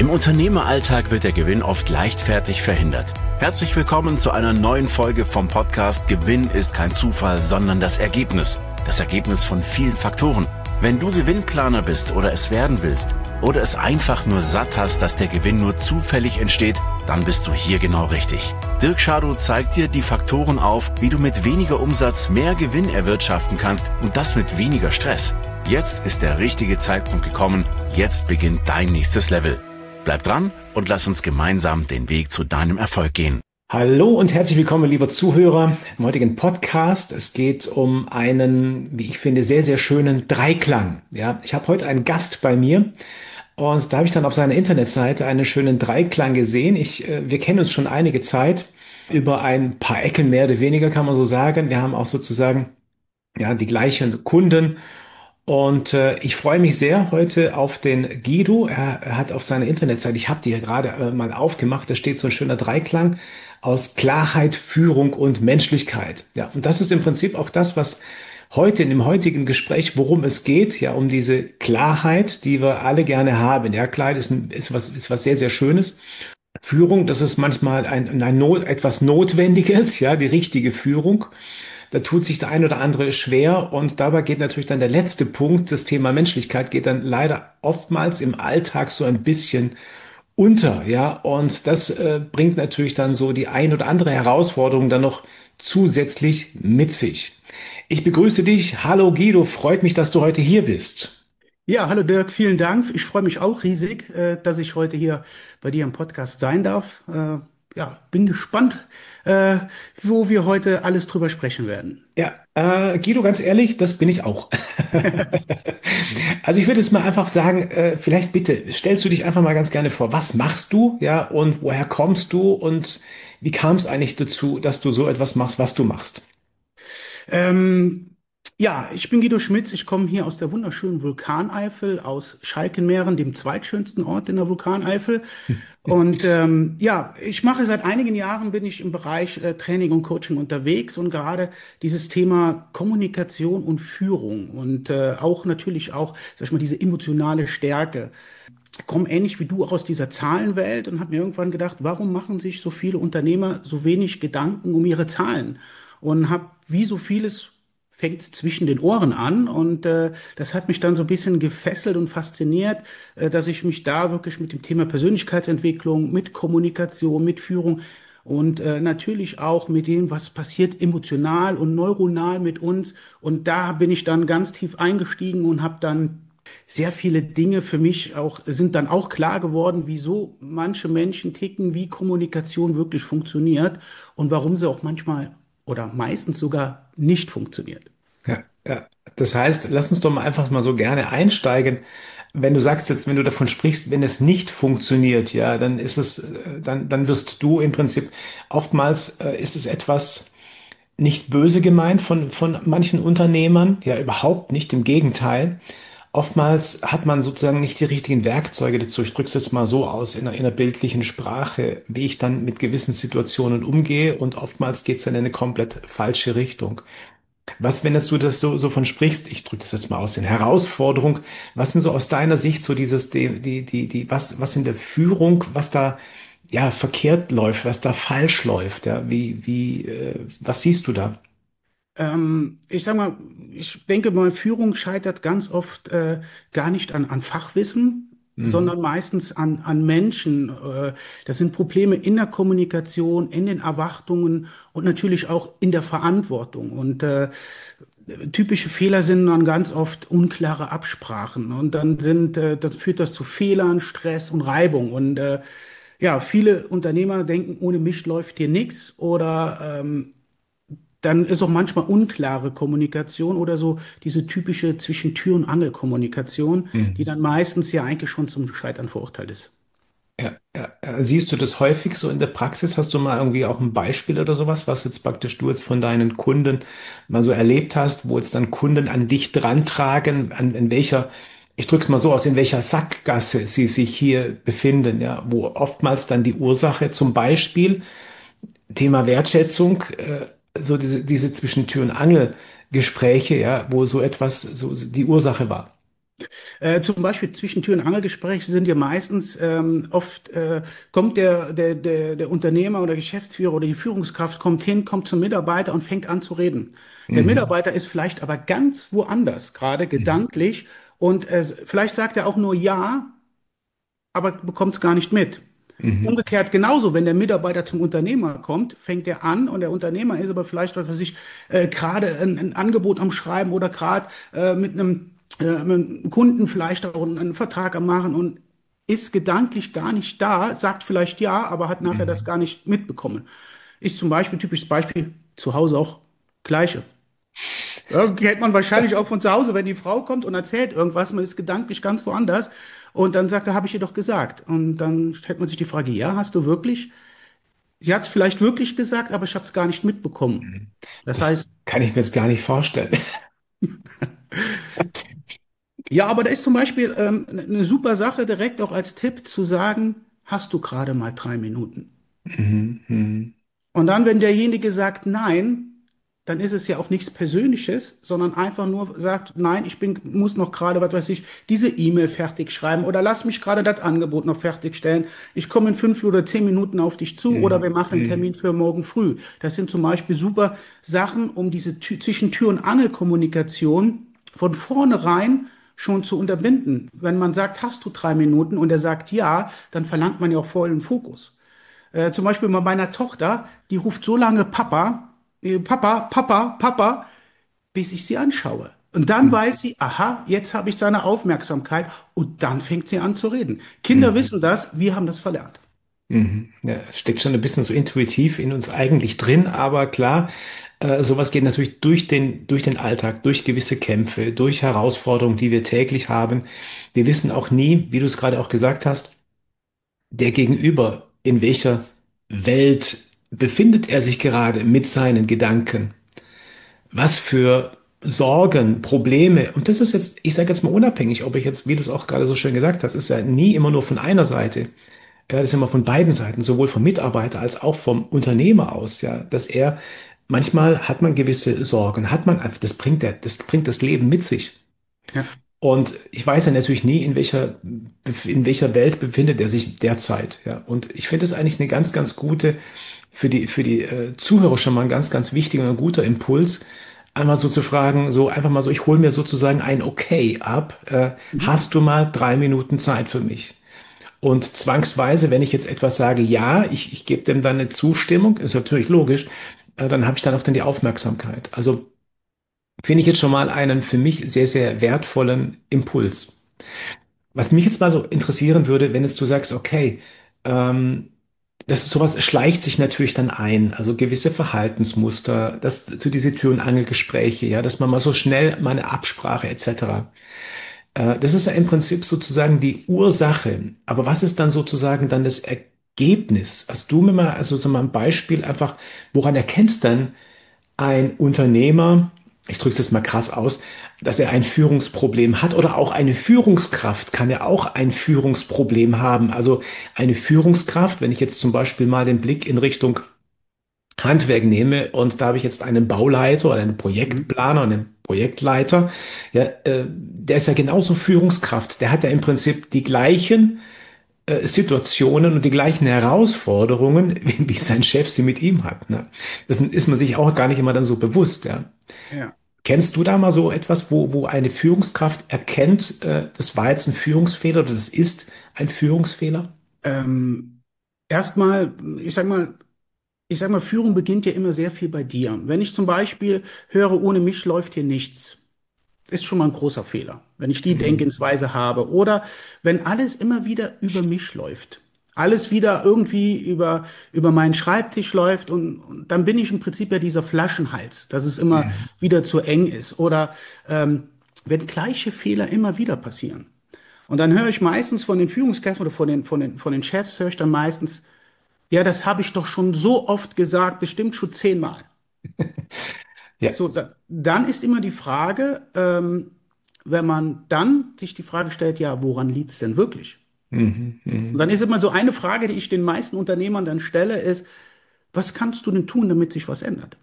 Im Unternehmeralltag wird der Gewinn oft leichtfertig verhindert. Herzlich willkommen zu einer neuen Folge vom Podcast Gewinn ist kein Zufall, sondern das Ergebnis. Das Ergebnis von vielen Faktoren. Wenn du Gewinnplaner bist oder es werden willst oder es einfach nur satt hast, dass der Gewinn nur zufällig entsteht, dann bist du hier genau richtig. Dirk Schadow zeigt dir die Faktoren auf, wie du mit weniger Umsatz mehr Gewinn erwirtschaften kannst und das mit weniger Stress. Jetzt ist der richtige Zeitpunkt gekommen. Jetzt beginnt dein nächstes Level. Bleib dran und lass uns gemeinsam den Weg zu deinem Erfolg gehen. Hallo und herzlich willkommen, lieber Zuhörer, im heutigen Podcast. Es geht um einen, wie ich finde, sehr, sehr schönen Dreiklang. Ja, ich habe heute einen Gast bei mir und da habe ich dann auf seiner Internetseite einen schönen Dreiklang gesehen. Wir kennen uns schon einige Zeit, über ein paar Ecken mehr oder weniger kann man so sagen. Wir haben auch sozusagen ja die gleichen Kunden. Und ich freue mich sehr heute auf den Guido. Er hat auf seiner Internetseite, ich habe die hier gerade mal aufgemacht, da steht so ein schöner Dreiklang aus Klarheit, Führung und Menschlichkeit. Ja, und das ist im Prinzip auch das, was heute in dem heutigen Gespräch, worum es geht, ja, um diese Klarheit, die wir alle gerne haben. Ja, Klarheit ist was sehr, sehr Schönes. Führung, das ist manchmal etwas Notwendiges, ja, die richtige Führung. Da tut sich der ein oder andere schwer und dabei geht natürlich dann der letzte Punkt, das Thema Menschlichkeit geht dann leider oftmals im Alltag so ein bisschen unter, ja, und das bringt natürlich dann so die ein oder andere Herausforderung dann noch zusätzlich mit sich. Ich begrüße dich. Hallo Guido, freut mich, dass du heute hier bist. Ja, hallo Dirk, vielen Dank. Ich freue mich auch riesig, dass ich heute hier bei dir im Podcast sein darf. Ja, bin gespannt, wo wir heute alles drüber sprechen werden. Ja, Guido, ganz ehrlich, das bin ich auch. Also ich würde jetzt mal einfach sagen, vielleicht bitte stellst du dich einfach mal ganz gerne vor. Was machst du, ja, und woher kommst du und wie kam es eigentlich dazu, dass du so etwas machst, was du machst? Ähm, ja, ich bin Guido Schmitz. Ich komme hier aus der wunderschönen Vulkaneifel, aus Schalkenmeeren, dem zweitschönsten Ort in der Vulkaneifel. Und ja, ich mache seit einigen Jahren, bin ich im Bereich Training und Coaching unterwegs und gerade dieses Thema Kommunikation und Führung und auch natürlich auch, sag ich mal, diese emotionale Stärke. Komme ähnlich wie du auch aus dieser Zahlenwelt und habe mir irgendwann gedacht, warum machen sich so viele Unternehmer so wenig Gedanken um ihre Zahlen? Und habe wie so vieles fängt zwischen den Ohren an und das hat mich dann so ein bisschen gefesselt und fasziniert, dass ich mich da wirklich mit dem Thema Persönlichkeitsentwicklung, mit Kommunikation, mit Führung und natürlich auch mit dem, was passiert emotional und neuronal mit uns. Und da bin ich dann ganz tief eingestiegen und habe dann sehr viele Dinge für mich auch, sind dann auch klar geworden, wieso manche Menschen ticken, wie Kommunikation wirklich funktioniert und warum sie auch manchmal oder meistens sogar nicht funktioniert. Ja, ja. Das heißt, lass uns doch mal einfach mal so gerne einsteigen. Wenn du sagst jetzt, wenn du davon sprichst, wenn es nicht funktioniert, ja, dann ist es, dann wirst du im Prinzip oftmals ist es etwas nicht böse gemeint von manchen Unternehmern, ja, überhaupt nicht, im Gegenteil. Oftmals hat man sozusagen nicht die richtigen Werkzeuge dazu. Ich drücke es jetzt mal so aus in einer bildlichen Sprache, wie ich dann mit gewissen Situationen umgehe und oftmals geht es dann in eine komplett falsche Richtung. Was, wenn jetzt du das so von sprichst, ich drücke das jetzt mal aus, in Herausforderung, was sind so aus deiner Sicht so was in der Führung, was da ja verkehrt läuft, was da falsch läuft, ja, was siehst du da? Ich sag mal, ich denke mal, Führung scheitert ganz oft gar nicht an Fachwissen, Mhm. sondern meistens an Menschen. Das sind Probleme in der Kommunikation, in den Erwartungen und natürlich auch in der Verantwortung. Und typische Fehler sind dann ganz oft unklare Absprachen. Und dann führt das zu Fehlern, Stress und Reibung. Und ja, viele Unternehmer denken, ohne mich läuft hier nichts oder dann ist auch manchmal unklare Kommunikation oder so diese typische zwischen Tür und Angel Kommunikation, die Mhm. dann meistens ja eigentlich schon zum Scheitern verurteilt ist. Ja, ja. Siehst du das häufig so in der Praxis? Hast du mal irgendwie auch ein Beispiel oder sowas, was jetzt praktisch du jetzt von deinen Kunden mal so erlebt hast, wo jetzt dann Kunden an dich drantragen, in welcher, ich drück's mal so aus, in welcher Sackgasse sie sich hier befinden, ja, wo oftmals dann die Ursache, zum Beispiel Thema Wertschätzung, so diese zwischen Tür und Angel Gespräche, ja, wo so etwas so die Ursache war. Zum Beispiel zwischen Tür- und Angelgespräche sind ja meistens oft kommt der Unternehmer oder Geschäftsführer oder die Führungskraft kommt hin, kommt zum Mitarbeiter und fängt an zu reden. Der Mhm. Mitarbeiter ist vielleicht aber ganz woanders, gerade Mhm. gedanklich, und vielleicht sagt er auch nur ja, aber bekommt es gar nicht mit. Mhm. Umgekehrt genauso, wenn der Mitarbeiter zum Unternehmer kommt, fängt er an und der Unternehmer ist aber vielleicht, was weiß ich, gerade ein Angebot am Schreiben oder gerade mit einem Kunden vielleicht auch einen Vertrag am Machen und ist gedanklich gar nicht da, sagt vielleicht ja, aber hat nachher das Mhm. gar nicht mitbekommen. Ist zum Beispiel, typisches Beispiel, zu Hause auch Gleiche. Ja, kennt man wahrscheinlich auch von zu Hause, wenn die Frau kommt und erzählt irgendwas, man ist gedanklich ganz woanders und dann sagt er, habe ich ihr doch gesagt. Und dann stellt man sich die Frage, ja, hast du wirklich? Sie hat es vielleicht wirklich gesagt, aber ich habe es gar nicht mitbekommen. Mhm. Das Das heißt, kann ich mir jetzt gar nicht vorstellen. ja, aber da ist zum Beispiel eine super Sache, direkt auch als Tipp zu sagen, hast du gerade mal 3 Minuten? Mhm. Mhm. Und dann, wenn derjenige sagt nein, dann ist es ja auch nichts Persönliches, sondern einfach nur sagt, nein, muss noch gerade, was weiß ich, diese E-Mail fertig schreiben oder lass mich gerade das Angebot noch fertigstellen. Ich komme in 5 oder 10 Minuten auf dich zu oder wir Mhm. machen einen Mhm. Termin für morgen früh. Das sind zum Beispiel super Sachen, um diese zwischen Tür- und Angelkommunikation von vornherein schon zu unterbinden. Wenn man sagt, hast du 3 Minuten und er sagt ja, dann verlangt man ja auch vollen Fokus. Zum Beispiel bei meiner Tochter, die ruft so lange Papa, Papa, Papa, Papa, bis ich sie anschaue. Und dann Mhm. weiß sie, aha, jetzt habe ich seine Aufmerksamkeit und dann fängt sie an zu reden. Kinder Mhm. wissen das, wir haben das verlernt. Mhm. Ja, es steckt schon ein bisschen so intuitiv in uns eigentlich drin, aber klar, sowas geht natürlich durch den Alltag, durch gewisse Kämpfe, durch Herausforderungen, die wir täglich haben. Wir wissen auch nie, wie du es gerade auch gesagt hast, der Gegenüber, in welcher Welt befindet er sich gerade mit seinen Gedanken? Was für Sorgen, Probleme, und das ist jetzt, ich sage jetzt mal unabhängig, ob ich jetzt, wie du es auch gerade so schön gesagt hast, ist ja nie immer nur von einer Seite. Ja, das ist immer von beiden Seiten, sowohl vom Mitarbeiter als auch vom Unternehmer aus, ja, dass er manchmal hat man gewisse Sorgen, hat man einfach, das bringt das Leben mit sich. Ja, Und ich weiß ja natürlich nie, in welcher Welt befindet er sich derzeit, ja. Und ich finde es eigentlich eine ganz, ganz gute, für die Zuhörer schon mal ein ganz, ganz wichtiger und ein guter Impuls, einmal so zu fragen, so einfach mal so, ich hole mir sozusagen ein Okay ab. mhm. Hast du mal 3 Minuten Zeit für mich? Und zwangsweise, wenn ich jetzt etwas sage, ja, ich gebe dem dann eine Zustimmung, ist natürlich logisch, dann habe ich dann auch dann die Aufmerksamkeit. Also finde ich jetzt schon mal einen für mich sehr, sehr wertvollen Impuls. Was mich jetzt mal so interessieren würde, wenn jetzt du sagst, okay, ähm, das ist sowas schleicht sich natürlich dann ein, also gewisse Verhaltensmuster, das zu diese Tür- und Angelgespräche, ja, dass man mal so schnell mal eine Absprache etc. Das ist ja im Prinzip sozusagen die Ursache. Aber was ist dann sozusagen dann das Ergebnis? Hast du mir mal, also so mal ein Beispiel einfach, woran erkennt dann ein Unternehmer, ich drücke es jetzt mal krass aus, dass er ein Führungsproblem hat oder auch eine Führungskraft kann ja auch ein Führungsproblem haben. Also eine Führungskraft, wenn ich jetzt zum Beispiel mal den Blick in Richtung Handwerk nehme und da habe ich jetzt einen Bauleiter oder einen Mhm. Projektplaner und einen Projektleiter, ja, der ist ja genauso Führungskraft. Der hat ja im Prinzip die gleichen Situationen und die gleichen Herausforderungen, wie sein Chef sie mit ihm hat. Ne? Das ist man sich auch gar nicht immer dann so bewusst. Ja. Ja. Kennst du da mal so etwas, wo eine Führungskraft erkennt, das war jetzt ein Führungsfehler oder das ist ein Führungsfehler? Ähm, erstmal, ich sag mal, Führung beginnt ja immer sehr viel bei dir. Wenn ich zum Beispiel höre, ohne mich läuft hier nichts, ist schon mal ein großer Fehler, wenn ich die Mhm. Denkensweise habe. Oder wenn alles immer wieder über mich läuft. Alles wieder irgendwie über meinen Schreibtisch läuft und dann bin ich im Prinzip ja dieser Flaschenhals, dass es immer Mhm. wieder zu eng ist. Oder wenn gleiche Fehler immer wieder passieren. Und dann höre ich meistens von den Führungskräften oder von den Chefs, höre ich dann meistens, ja, das habe ich doch schon so oft gesagt, bestimmt schon 10-mal. Ja. So, dann ist immer die Frage, wenn man dann sich die Frage stellt, ja, woran liegt es denn wirklich? Mhm. Und Mhm. dann ist immer so eine Frage, die ich den meisten Unternehmern dann stelle, ist, was kannst du denn tun, damit sich was ändert?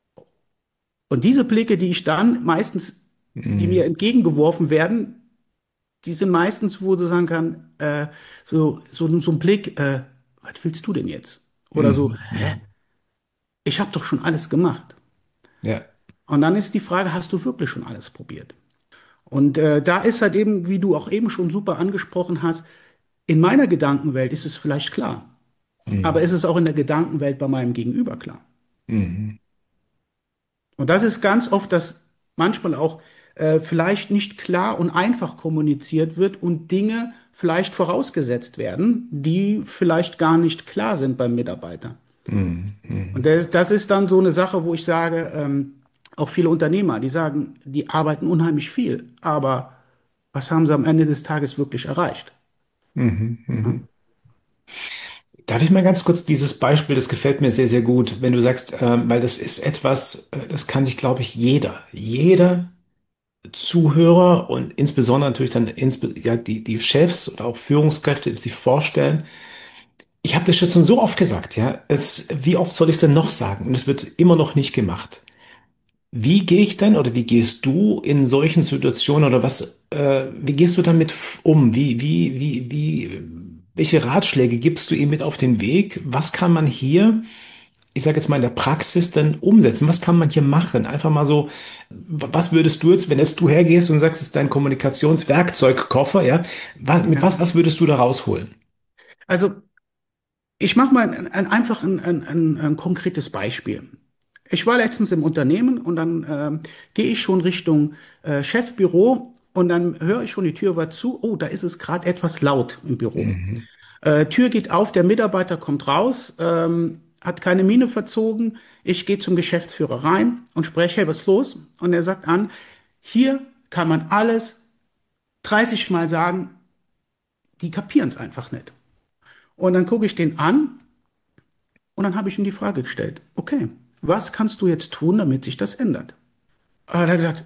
Und diese Blicke, die ich dann meistens, die mir Mhm. entgegengeworfen werden, die sind meistens, wo du sagen kann, so ein Blick, was willst du denn jetzt? Oder so, Mhm. hä? Ich habe doch schon alles gemacht. Ja. Und dann ist die Frage, hast du wirklich schon alles probiert? Und da ist halt eben, wie du auch eben schon super angesprochen hast, in meiner Gedankenwelt ist es vielleicht klar, aber Mhm. ist es auch in der Gedankenwelt bei meinem Gegenüber klar? Mhm. Und das ist ganz oft, dass manchmal auch vielleicht nicht klar und einfach kommuniziert wird und Dinge vielleicht vorausgesetzt werden, die vielleicht gar nicht klar sind beim Mitarbeiter. Mhm. Und Mhm. das ist dann so eine Sache, wo ich sage, auch viele Unternehmer, die sagen, die arbeiten unheimlich viel, aber was haben sie am Ende des Tages wirklich erreicht? Mhm. Ja, Mhm. Darf ich mal ganz kurz dieses Beispiel, das gefällt mir sehr, sehr gut, wenn du sagst, weil das ist etwas, das kann sich, glaube ich, jeder Zuhörer und insbesondere natürlich dann ja, die Chefs oder auch Führungskräfte sich vorstellen. Ich habe das schon so oft gesagt, ja. Wie oft soll ich es denn noch sagen? Und es wird immer noch nicht gemacht. Wie gehe ich denn oder wie gehst du in solchen Situationen oder wie gehst du damit um? Welche Ratschläge gibst du ihm mit auf den Weg? Was kann man hier, ich sage jetzt mal in der Praxis dann umsetzen? Was kann man hier machen? Einfach mal so, was würdest du jetzt, wenn jetzt du hergehst und sagst, es ist dein Kommunikationswerkzeugkoffer, ja? ja. Was würdest du da rausholen? Also ich mache mal einfach ein konkretes Beispiel. Ich war letztens im Unternehmen und dann gehe ich schon Richtung Chefbüro und dann höre ich schon, die Tür war zu. Oh, da ist es gerade etwas laut im Büro. Mhm. Tür geht auf, der Mitarbeiter kommt raus, hat keine Miene verzogen. Ich gehe zum Geschäftsführer rein und spreche, hey, was ist los? Und er sagt an, hier kann man alles 30 Mal sagen, die kapieren es einfach nicht. Und dann gucke ich den an und dann habe ich ihm die Frage gestellt, okay, was kannst du jetzt tun, damit sich das ändert? Aber er hat gesagt,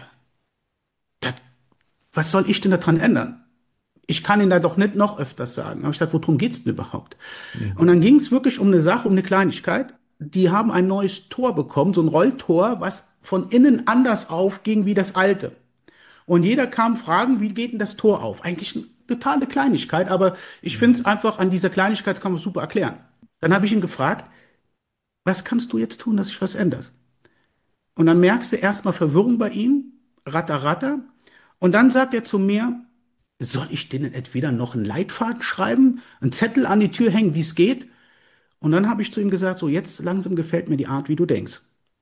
das, was soll ich denn daran ändern? Ich kann ihn da doch nicht noch öfters sagen. Da habe ich gesagt, worum geht's denn überhaupt? Und Mhm. dann ging es wirklich um eine Sache, um eine Kleinigkeit. Die haben ein neues Tor bekommen, so ein Rolltor, was von innen anders aufging wie das alte. Und jeder kam fragen, wie geht denn das Tor auf? Eigentlich eine totale Kleinigkeit, aber ich finde es einfach, an dieser Kleinigkeit kann man es super erklären. Dann habe ich ihn gefragt, was kannst du jetzt tun, dass sich was ändert? Und dann merkst du erstmal Verwirrung bei ihm, ratter, ratter. Und dann sagt er zu mir, soll ich denen entweder noch einen Leitfaden schreiben, einen Zettel an die Tür hängen, wie es geht? Und dann habe ich zu ihm gesagt, so jetzt langsam gefällt mir die Art, wie du denkst.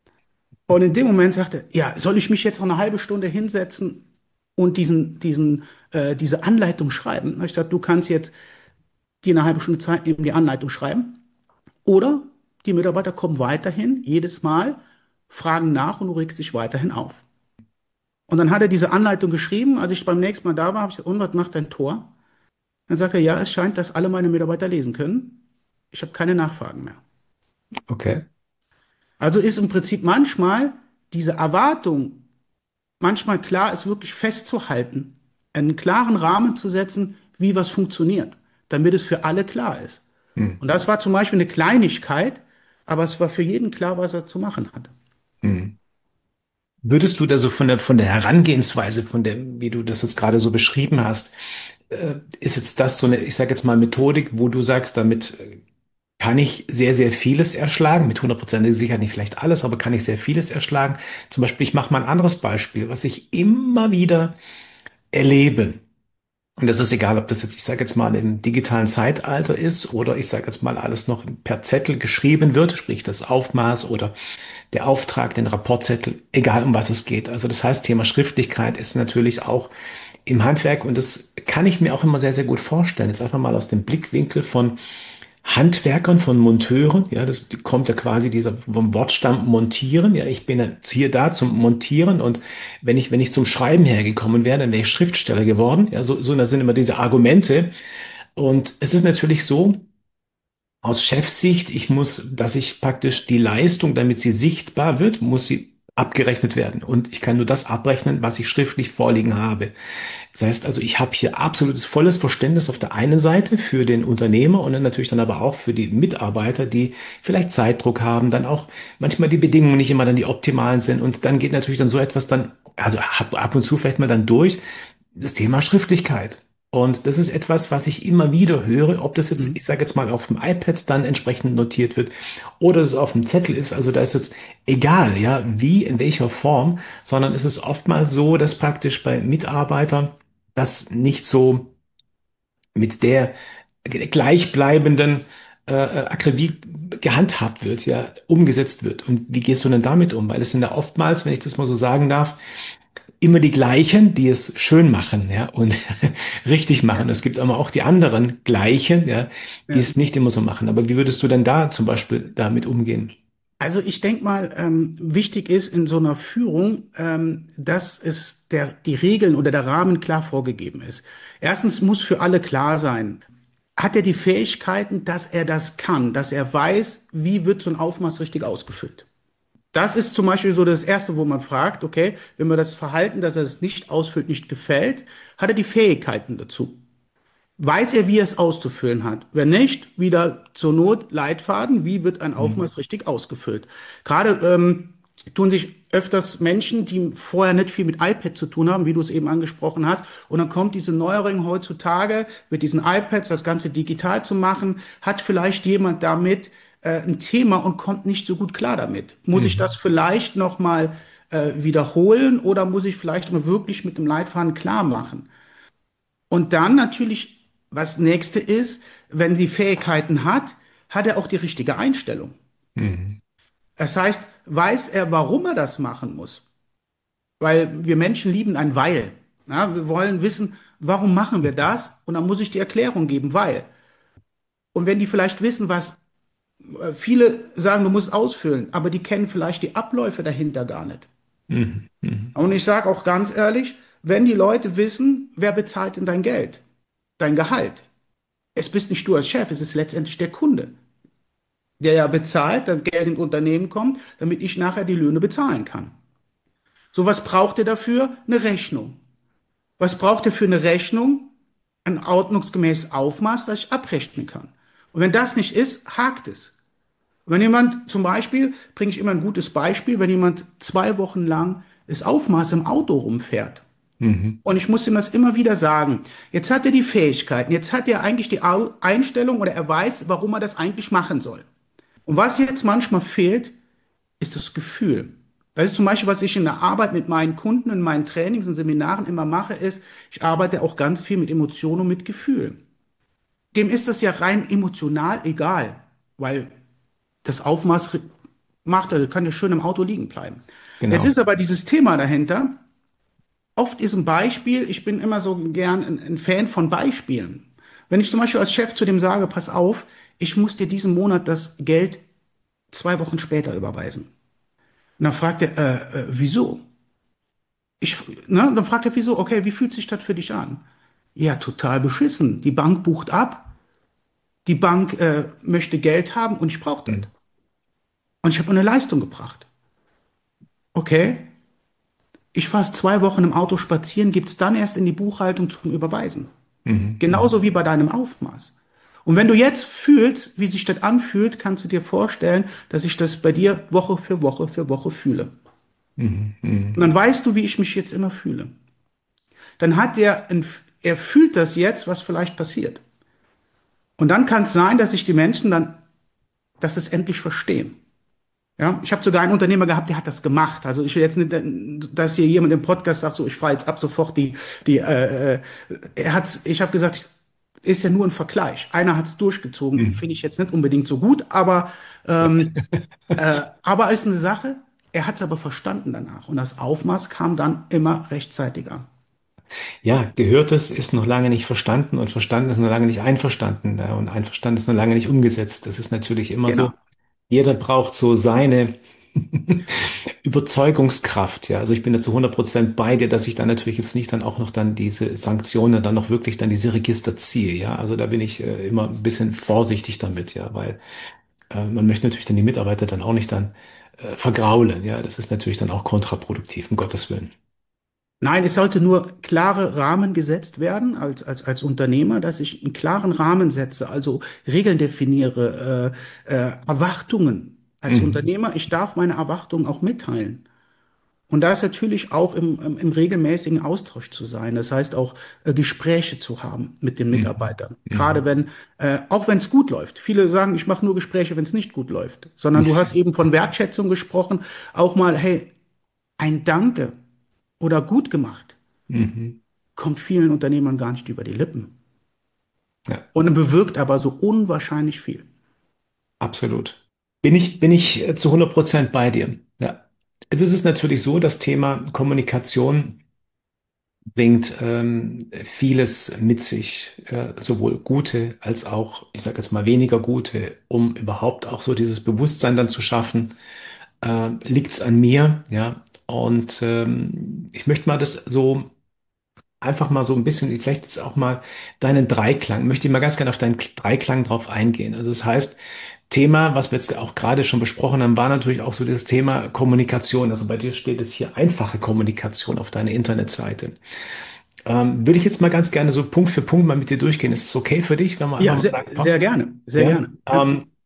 Und in dem Moment sagte er, ja, soll ich mich jetzt noch eine halbe Stunde hinsetzen und diese Anleitung schreiben? Da habe ich gesagt, du kannst jetzt dir eine halbe Stunde Zeit nehmen, die Anleitung schreiben. Oder die Mitarbeiter kommen weiterhin jedes Mal, fragen nach und du regst dich weiterhin auf. Und dann hat er diese Anleitung geschrieben. Als ich beim nächsten Mal da war, habe ich gesagt, und was macht dein Tor? Dann sagt er, ja, es scheint, dass alle meine Mitarbeiter lesen können. Ich habe keine Nachfragen mehr. Okay. Also ist im Prinzip manchmal diese Erwartung, manchmal klar ist wirklich festzuhalten, einen klaren Rahmen zu setzen, wie was funktioniert, damit es für alle klar ist. Mhm. Und das war zum Beispiel eine Kleinigkeit, aber es war für jeden klar, was er zu machen hat. Mhm. Würdest du da so von der Herangehensweise, von dem, wie du das jetzt gerade so beschrieben hast, ist jetzt das so eine, ich sage jetzt mal Methodik, wo du sagst, damit kann ich sehr, sehr vieles erschlagen, mit 100% Sicherheit nicht vielleicht alles, aber kann ich sehr vieles erschlagen. Zum Beispiel, ich mache mal ein anderes Beispiel, was ich immer wieder erlebe. Und das ist egal, ob das jetzt, ich sage jetzt mal, im digitalen Zeitalter ist oder ich sage jetzt mal, alles noch per Zettel geschrieben wird, sprich das Aufmaß oder der Auftrag, den Rapportzettel, egal um was es geht. Also das heißt, Thema Schriftlichkeit ist natürlich auch im Handwerk und das kann ich mir auch immer sehr, sehr gut vorstellen. Jetzt einfach mal aus dem Blickwinkel von Handwerkern, von Monteuren. Ja, das kommt ja quasi dieser vom Wortstamm montieren. Ja, ich bin ja hier da zum Montieren und wenn ich zum Schreiben hergekommen wäre, dann wäre ich Schriftsteller geworden. Ja, so da sind immer diese Argumente. Und es ist natürlich so, aus Chefsicht, dass ich praktisch die Leistung, damit sie sichtbar wird, muss sie abgerechnet werden. Und ich kann nur das abrechnen, was ich schriftlich vorliegen habe. Das heißt also, ich habe hier absolutes volles Verständnis auf der einen Seite für den Unternehmer und dann natürlich dann aber auch für die Mitarbeiter, die vielleicht Zeitdruck haben, dann auch manchmal die Bedingungen nicht immer dann die optimalen sind. Und dann geht natürlich dann so etwas dann, also ab und zu vielleicht mal dann durch. das Thema Schriftlichkeit. Und das ist etwas, was ich immer wieder höre, ob das jetzt, Mhm. ich sage jetzt mal, auf dem iPad dann entsprechend notiert wird oder es auf dem Zettel ist. Also da ist jetzt egal, ja, wie, in welcher Form, sondern es ist oftmals so, dass praktisch bei Mitarbeitern das nicht so mit der gleichbleibenden Akribie gehandhabt wird, ja, umgesetzt wird. Und wie gehst du denn damit um? Weil es sind ja oftmals, wenn ich das mal so sagen darf, immer die gleichen, die es schön machen, ja, und richtig machen. Ja. Es gibt aber auch die anderen gleichen, ja, die Ja. es nicht immer so machen. Aber wie würdest du denn da zum Beispiel damit umgehen? Also ich denke mal, wichtig ist in so einer Führung, dass die Regeln oder der Rahmen klar vorgegeben ist. Erstens muss für alle klar sein, hat er die Fähigkeiten, dass er das kann, dass er weiß, wie wird so ein Aufmaß richtig ausgefüllt. Das ist zum Beispiel so das Erste, wo man fragt, okay, wenn mir das Verhalten, dass er es nicht ausfüllt, nicht gefällt, hat er die Fähigkeiten dazu? Weiß er, wie er es auszufüllen hat? Wenn nicht, wieder zur Not Leitfaden, wie wird ein Mhm. Aufmaß richtig ausgefüllt? Gerade tun sich öfters Menschen, die vorher nicht viel mit iPad zu tun haben, wie du es eben angesprochen hast, und dann kommt diese Neuerung heutzutage mit diesen iPads, das Ganze digital zu machen, hat vielleicht jemand damit ein Thema und kommt nicht so gut klar damit. Muss ich Mhm. das vielleicht nochmal wiederholen oder muss ich vielleicht mal wirklich mit dem Leitfaden klar machen? Und dann natürlich, was nächste ist, wenn sie Fähigkeiten hat, hat er auch die richtige Einstellung. Mhm. Das heißt, weiß er, warum er das machen muss? Weil wir Menschen lieben ein Weil. Ja, wir wollen wissen, warum machen wir das? Und dann muss ich die Erklärung geben, weil. Und wenn die vielleicht wissen, was viele sagen, du musst ausfüllen, aber die kennen vielleicht die Abläufe dahinter gar nicht. Mhm. Mhm. Und ich sage auch ganz ehrlich, wenn die Leute wissen, wer bezahlt denn dein Geld, dein Gehalt, es bist nicht du als Chef, es ist letztendlich der Kunde, der ja bezahlt, dann Geld ins Unternehmen kommt, damit ich nachher die Löhne bezahlen kann. So, was braucht er dafür? Eine Rechnung. Was braucht er für eine Rechnung? Ein ordnungsgemäßes Aufmaß, das ich abrechnen kann. Und wenn das nicht ist, hakt es. Wenn jemand zum Beispiel, bringe ich immer ein gutes Beispiel, wenn jemand 2 Wochen lang das Aufmaß im Auto rumfährt, Mhm. und ich muss ihm das immer wieder sagen. Jetzt hat er die Fähigkeiten, jetzt hat er eigentlich die Einstellung oder er weiß, warum er das eigentlich machen soll. Und was jetzt manchmal fehlt, ist das Gefühl. Das ist zum Beispiel, was ich in der Arbeit mit meinen Kunden, in meinen Trainings und Seminaren immer mache, ist, ich arbeite auch ganz viel mit Emotionen und mit Gefühlen. Dem ist das ja rein emotional egal, weil das Aufmaß macht, er kann ja schön im Auto liegen bleiben. Jetzt Genau. ist aber dieses Thema dahinter. Oft ist ein Beispiel, ich bin immer so gern ein Fan von Beispielen. Wenn ich zum Beispiel als Chef zu dem sage, pass auf, ich muss dir diesen Monat das Geld 2 Wochen später überweisen. Und dann fragt er, wieso? Ich, ne, dann fragt er, wieso? Okay, wie fühlt sich das für dich an? Ja, total beschissen. Die Bank bucht ab, die Bank möchte Geld haben und ich brauche das. Mhm. Und ich habe eine Leistung gebracht. Okay, ich fahre 2 Wochen im Auto spazieren, gibt's dann erst in die Buchhaltung zum Überweisen. Mhm. Mhm. Genauso wie bei deinem Aufmaß. Und wenn du jetzt fühlst, wie sich das anfühlt, kannst du dir vorstellen, dass ich das bei dir Woche für Woche für Woche fühle. Mhm. Und Mhm. dann weißt du, wie ich mich jetzt immer fühle. Dann hat er fühlt das jetzt, was vielleicht passiert. Und dann kann es sein, dass sich die Menschen dann, dass es endlich verstehen. Ja, ich habe sogar einen Unternehmer gehabt, der hat das gemacht. Also ich will jetzt nicht, dass hier jemand im Podcast sagt, so ich fahre jetzt ab sofort ich habe gesagt, ist ja nur ein Vergleich. Einer hat es durchgezogen, Mhm. finde ich jetzt nicht unbedingt so gut, aber ist eine Sache. Er hat es aber verstanden danach und das Aufmaß kam dann immer rechtzeitig an. Ja, Gehörtes ist noch lange nicht verstanden und verstanden ist noch lange nicht einverstanden. Ja, und einverstanden ist noch lange nicht umgesetzt. Das ist natürlich immer so. Genau. Jeder braucht so seine Überzeugungskraft. Ja, also ich bin da zu 100% bei dir, dass ich dann natürlich jetzt nicht dann auch noch dann diese Sanktionen, dann noch wirklich dann diese Register ziehe. Ja, also da bin ich immer ein bisschen vorsichtig damit. Ja, weil man möchte natürlich dann die Mitarbeiter dann auch nicht dann vergraulen. Ja, das ist natürlich dann auch kontraproduktiv, um Gottes Willen. Nein, es sollte nur klare Rahmen gesetzt werden als Unternehmer, dass ich einen klaren Rahmen setze, also Regeln definiere, Erwartungen. Als Mhm. Unternehmer, ich darf meine Erwartungen auch mitteilen. Und da ist natürlich auch im regelmäßigen Austausch zu sein. Das heißt auch Gespräche zu haben mit den Mhm. Mitarbeitern. Gerade Mhm. wenn, auch wenn es gut läuft. Viele sagen, ich mache nur Gespräche, wenn es nicht gut läuft. Sondern du hast eben von Wertschätzung gesprochen. Auch mal, hey, ein Danke oder gut gemacht Mhm. kommt vielen Unternehmern gar nicht über die Lippen. Ja, Und bewirkt aber so unwahrscheinlich viel. absolut. Bin ich zu 100% bei dir. Ja. Es ist natürlich so, das Thema Kommunikation bringt vieles mit sich, sowohl gute als auch, ich sage jetzt mal, weniger gute, um überhaupt auch so dieses Bewusstsein dann zu schaffen. Liegt's an mir, ja? Und ich möchte mal das so einfach mal so ein bisschen, vielleicht jetzt auch mal deinen Dreiklang, möchte ich mal ganz gerne auf deinen Dreiklang drauf eingehen. Also das heißt, Thema, was wir jetzt auch gerade schon besprochen haben, war natürlich auch so das Thema Kommunikation. Also bei dir steht jetzt hier einfache Kommunikation auf deiner Internetseite. Würde ich jetzt mal ganz gerne so Punkt für Punkt mal mit dir durchgehen. Ist es okay für dich, wenn wir einfach Ja, mal sehr, sagen, sehr gerne, sehr ja? gerne. Ja.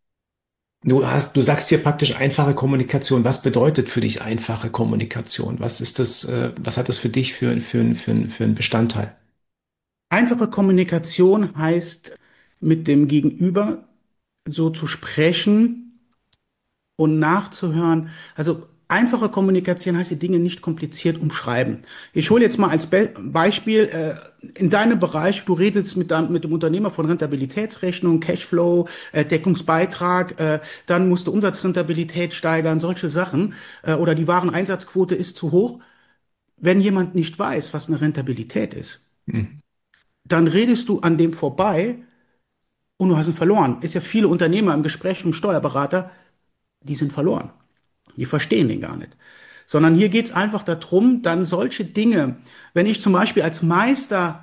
Du sagst hier praktisch einfache Kommunikation. Was bedeutet für dich einfache Kommunikation? Was ist das, was hat das für dich für einen Bestandteil? Einfache Kommunikation heißt, mit dem Gegenüber so zu sprechen und nachzuhören. Also einfache Kommunikation heißt, die Dinge nicht kompliziert umschreiben. Ich hole jetzt mal als Beispiel in deinem Bereich, du redest mit dem Unternehmer von Rentabilitätsrechnung, Cashflow, Deckungsbeitrag, dann musst du Umsatzrentabilität steigern, solche Sachen, oder die Wareneinsatzquote ist zu hoch. Wenn jemand nicht weiß, was eine Rentabilität ist, Mhm. dann redest du an dem vorbei und du hast ihn verloren. Ist ja viele Unternehmer im Gespräch mit dem Steuerberater, die sind verloren. Die verstehen den gar nicht. Sondern hier geht es einfach darum, dann solche Dinge, wenn ich zum Beispiel als Meister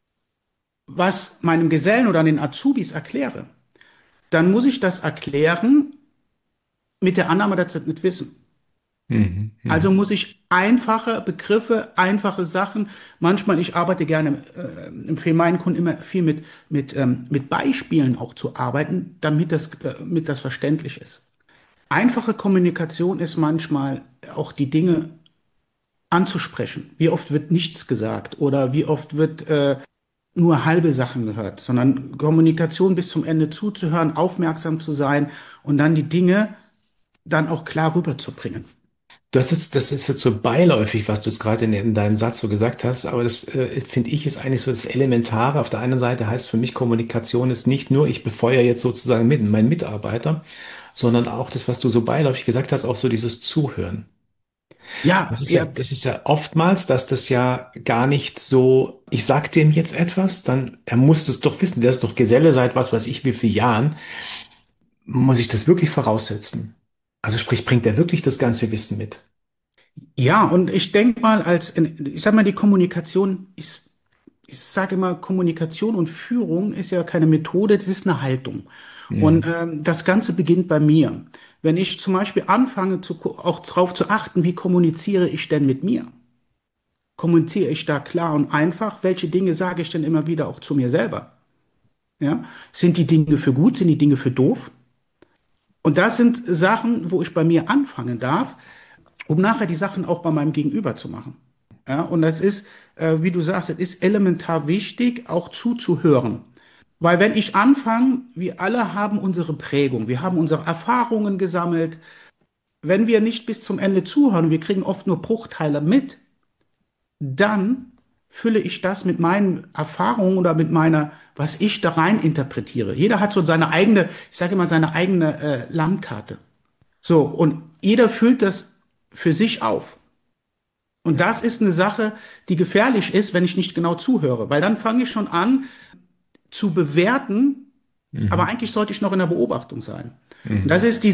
was meinem Gesellen oder den Azubis erkläre, dann muss ich das erklären mit der Annahme, dass sie das nicht wissen. Mhm. Also Mhm. muss ich einfache Begriffe, einfache Sachen. Manchmal, ich arbeite gerne, empfehle meinen Kunden immer viel mit Beispielen auch zu arbeiten, damit das verständlich ist. Einfache Kommunikation ist manchmal auch die Dinge anzusprechen. Wie oft wird nichts gesagt oder wie oft wird nur halbe Sachen gehört, sondern Kommunikation bis zum Ende zuzuhören, aufmerksam zu sein und dann die Dinge dann auch klar rüberzubringen. Das ist jetzt so beiläufig, was du jetzt gerade in deinem Satz so gesagt hast, aber das finde ich ist eigentlich so das Elementare. Auf der einen Seite heißt für mich Kommunikation ist nicht nur, ich befeuere jetzt sozusagen meinen Mitarbeiter, sondern auch das, was du so beiläufig gesagt hast, auch so dieses Zuhören. Ja, ja, Das ist ja oftmals, dass das ja gar nicht so, ich sag dem jetzt etwas, dann, er muss das doch wissen, der ist doch Geselle seit was weiß ich wie vielen Jahren, muss ich das wirklich voraussetzen? Also sprich, bringt er wirklich das ganze Wissen mit? ja, und ich denke mal, ich sag mal, die Kommunikation ist, ich sage immer, Kommunikation und Führung ist ja keine Methode, das ist eine Haltung. Und Mhm. das Ganze beginnt bei mir. Wenn ich zum Beispiel anfange, auch darauf zu achten, wie kommuniziere ich denn mit mir? Kommuniziere ich da klar und einfach? Welche Dinge sage ich denn immer wieder auch zu mir selber? Ja? Sind die Dinge für gut? Sind die Dinge für doof? Und das sind Sachen, wo ich bei mir anfangen darf, um nachher die Sachen auch bei meinem Gegenüber zu machen. Ja, und das ist, wie du sagst, es ist elementar wichtig, auch zuzuhören. Weil wenn ich anfange, wir alle haben unsere Prägung, wir haben unsere Erfahrungen gesammelt. Wenn wir nicht bis zum Ende zuhören, wir kriegen oft nur Bruchteile mit, dann fülle ich das mit meinen Erfahrungen oder mit meiner, was ich da rein interpretiere. Jeder hat so seine eigene, ich sage immer, seine eigene Landkarte. So, und jeder füllt das für sich auf. Und das ist eine Sache, die gefährlich ist, wenn ich nicht genau zuhöre, weil dann fange ich schon an zu bewerten, aber Mhm. eigentlich sollte ich noch in der Beobachtung sein. Und das Mhm. ist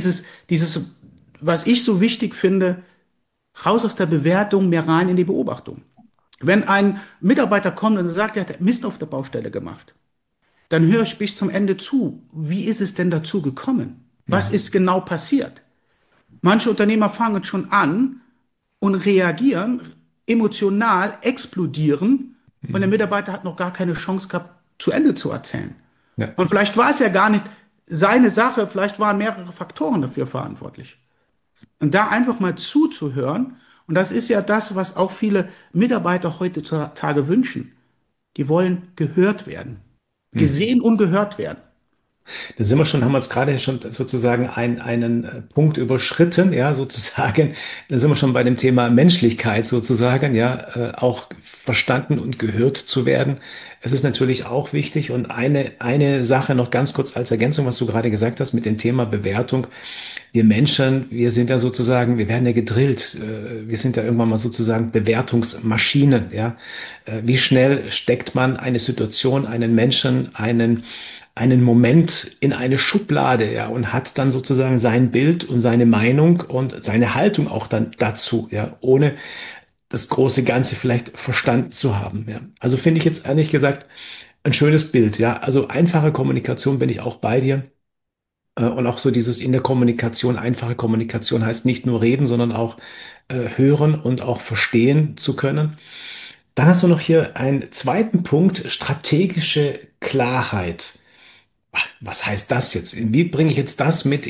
was ich so wichtig finde, raus aus der Bewertung, mehr rein in die Beobachtung. Wenn ein Mitarbeiter kommt und sagt, er hat Mist auf der Baustelle gemacht, dann höre ich bis zum Ende zu. Wie ist es denn dazu gekommen? Was Mhm. ist genau passiert? Manche Unternehmer fangen schon an und reagieren, emotional explodieren und der Mhm. Mitarbeiter hat noch gar keine Chance gehabt, zu Ende zu erzählen. Ja. Und vielleicht war es ja gar nicht seine Sache, vielleicht waren mehrere Faktoren dafür verantwortlich. Und da einfach mal zuzuhören Und das ist ja das, was auch viele Mitarbeiter heutzutage wünschen. Die wollen gehört werden, Mhm. gesehen und gehört werden. Da sind wir schon, haben wir jetzt gerade schon sozusagen einen Punkt überschritten, ja, sozusagen. Da sind wir schon bei dem Thema Menschlichkeit sozusagen, ja, auch verstanden und gehört zu werden. Es ist natürlich auch wichtig und eine Sache noch ganz kurz als Ergänzung, was du gerade gesagt hast mit dem Thema Bewertung. Wir Menschen, wir sind ja sozusagen, wir werden ja gedrillt. Wir sind ja irgendwann mal sozusagen Bewertungsmaschinen, ja. Wie schnell steckt man eine Situation, einen Menschen, einen Moment in eine Schublade, ja, und hat dann sozusagen sein Bild und seine Meinung und seine Haltung auch dann dazu, ja, ohne das große Ganze vielleicht verstanden zu haben, ja. Also finde ich jetzt ehrlich gesagt ein schönes Bild, ja. Also einfache Kommunikation bin ich auch bei dir. Und auch so dieses in der Kommunikation, einfache Kommunikation heißt nicht nur reden, sondern auch hören und auch verstehen zu können. Dann hast du noch hier einen zweiten Punkt, strategische Klarheit. Was heißt das jetzt? Wie bringe ich jetzt das mit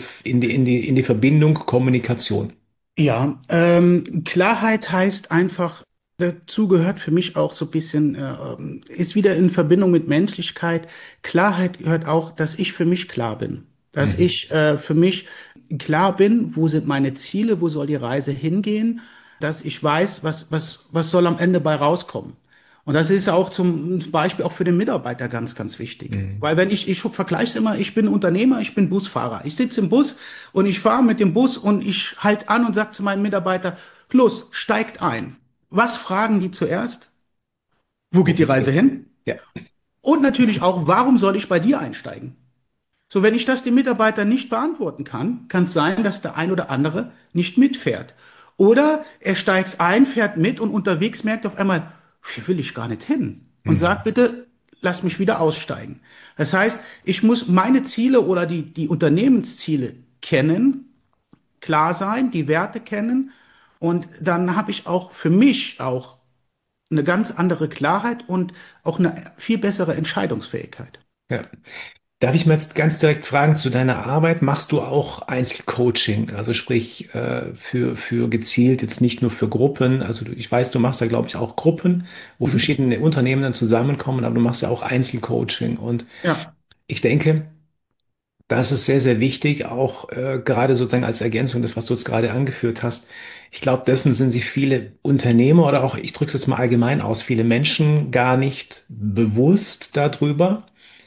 in die Verbindung Kommunikation? Ja, Klarheit heißt einfach, dazu gehört für mich auch so ein bisschen, ist wieder in Verbindung mit Menschlichkeit. Klarheit gehört auch, dass ich für mich klar bin. Dass Mhm. ich für mich klar bin, wo sind meine Ziele, wo soll die Reise hingehen, dass ich weiß, was soll am Ende bei rauskommen. Und das ist auch zum Beispiel auch für den Mitarbeiter ganz, ganz wichtig. Mhm. Weil wenn ich vergleiche es immer, ich bin Unternehmer, ich bin Busfahrer. Ich sitze im Bus und ich fahre mit dem Bus und ich halte an und sage zu meinem Mitarbeiter, los, steigt ein. Was fragen die zuerst? Wo Wo geht die geht's Reise hin? hin? Ja. Und natürlich auch, warum soll ich bei dir einsteigen? So, wenn ich das dem Mitarbeiter nicht beantworten kann, kann es sein, dass der ein oder andere nicht mitfährt. Oder er steigt ein, fährt mit und unterwegs merkt auf einmal, hier will ich gar nicht hin. Und sagt Mhm. bitte, lass mich wieder aussteigen. Das heißt, ich muss meine Ziele oder die Unternehmensziele kennen, klar sein, die Werte kennen. Und dann habe ich auch für mich auch eine ganz andere Klarheit und auch eine viel bessere Entscheidungsfähigkeit. Ja. Darf ich mal jetzt ganz direkt fragen zu deiner Arbeit? Machst du auch Einzelcoaching? Also sprich, für gezielt, jetzt nicht nur für Gruppen. Also ich weiß, du machst da, glaube ich, auch Gruppen, wo Mhm. verschiedene Unternehmen dann zusammenkommen, aber du machst ja auch Einzelcoaching. Und Ja. ich denke, das ist sehr, sehr wichtig, auch gerade sozusagen als Ergänzung, das, was du jetzt gerade angeführt hast. Ich glaube, dessen sind sich viele Unternehmer oder auch, ich drücke es jetzt mal allgemein aus, viele Menschen gar nicht bewusst darüber.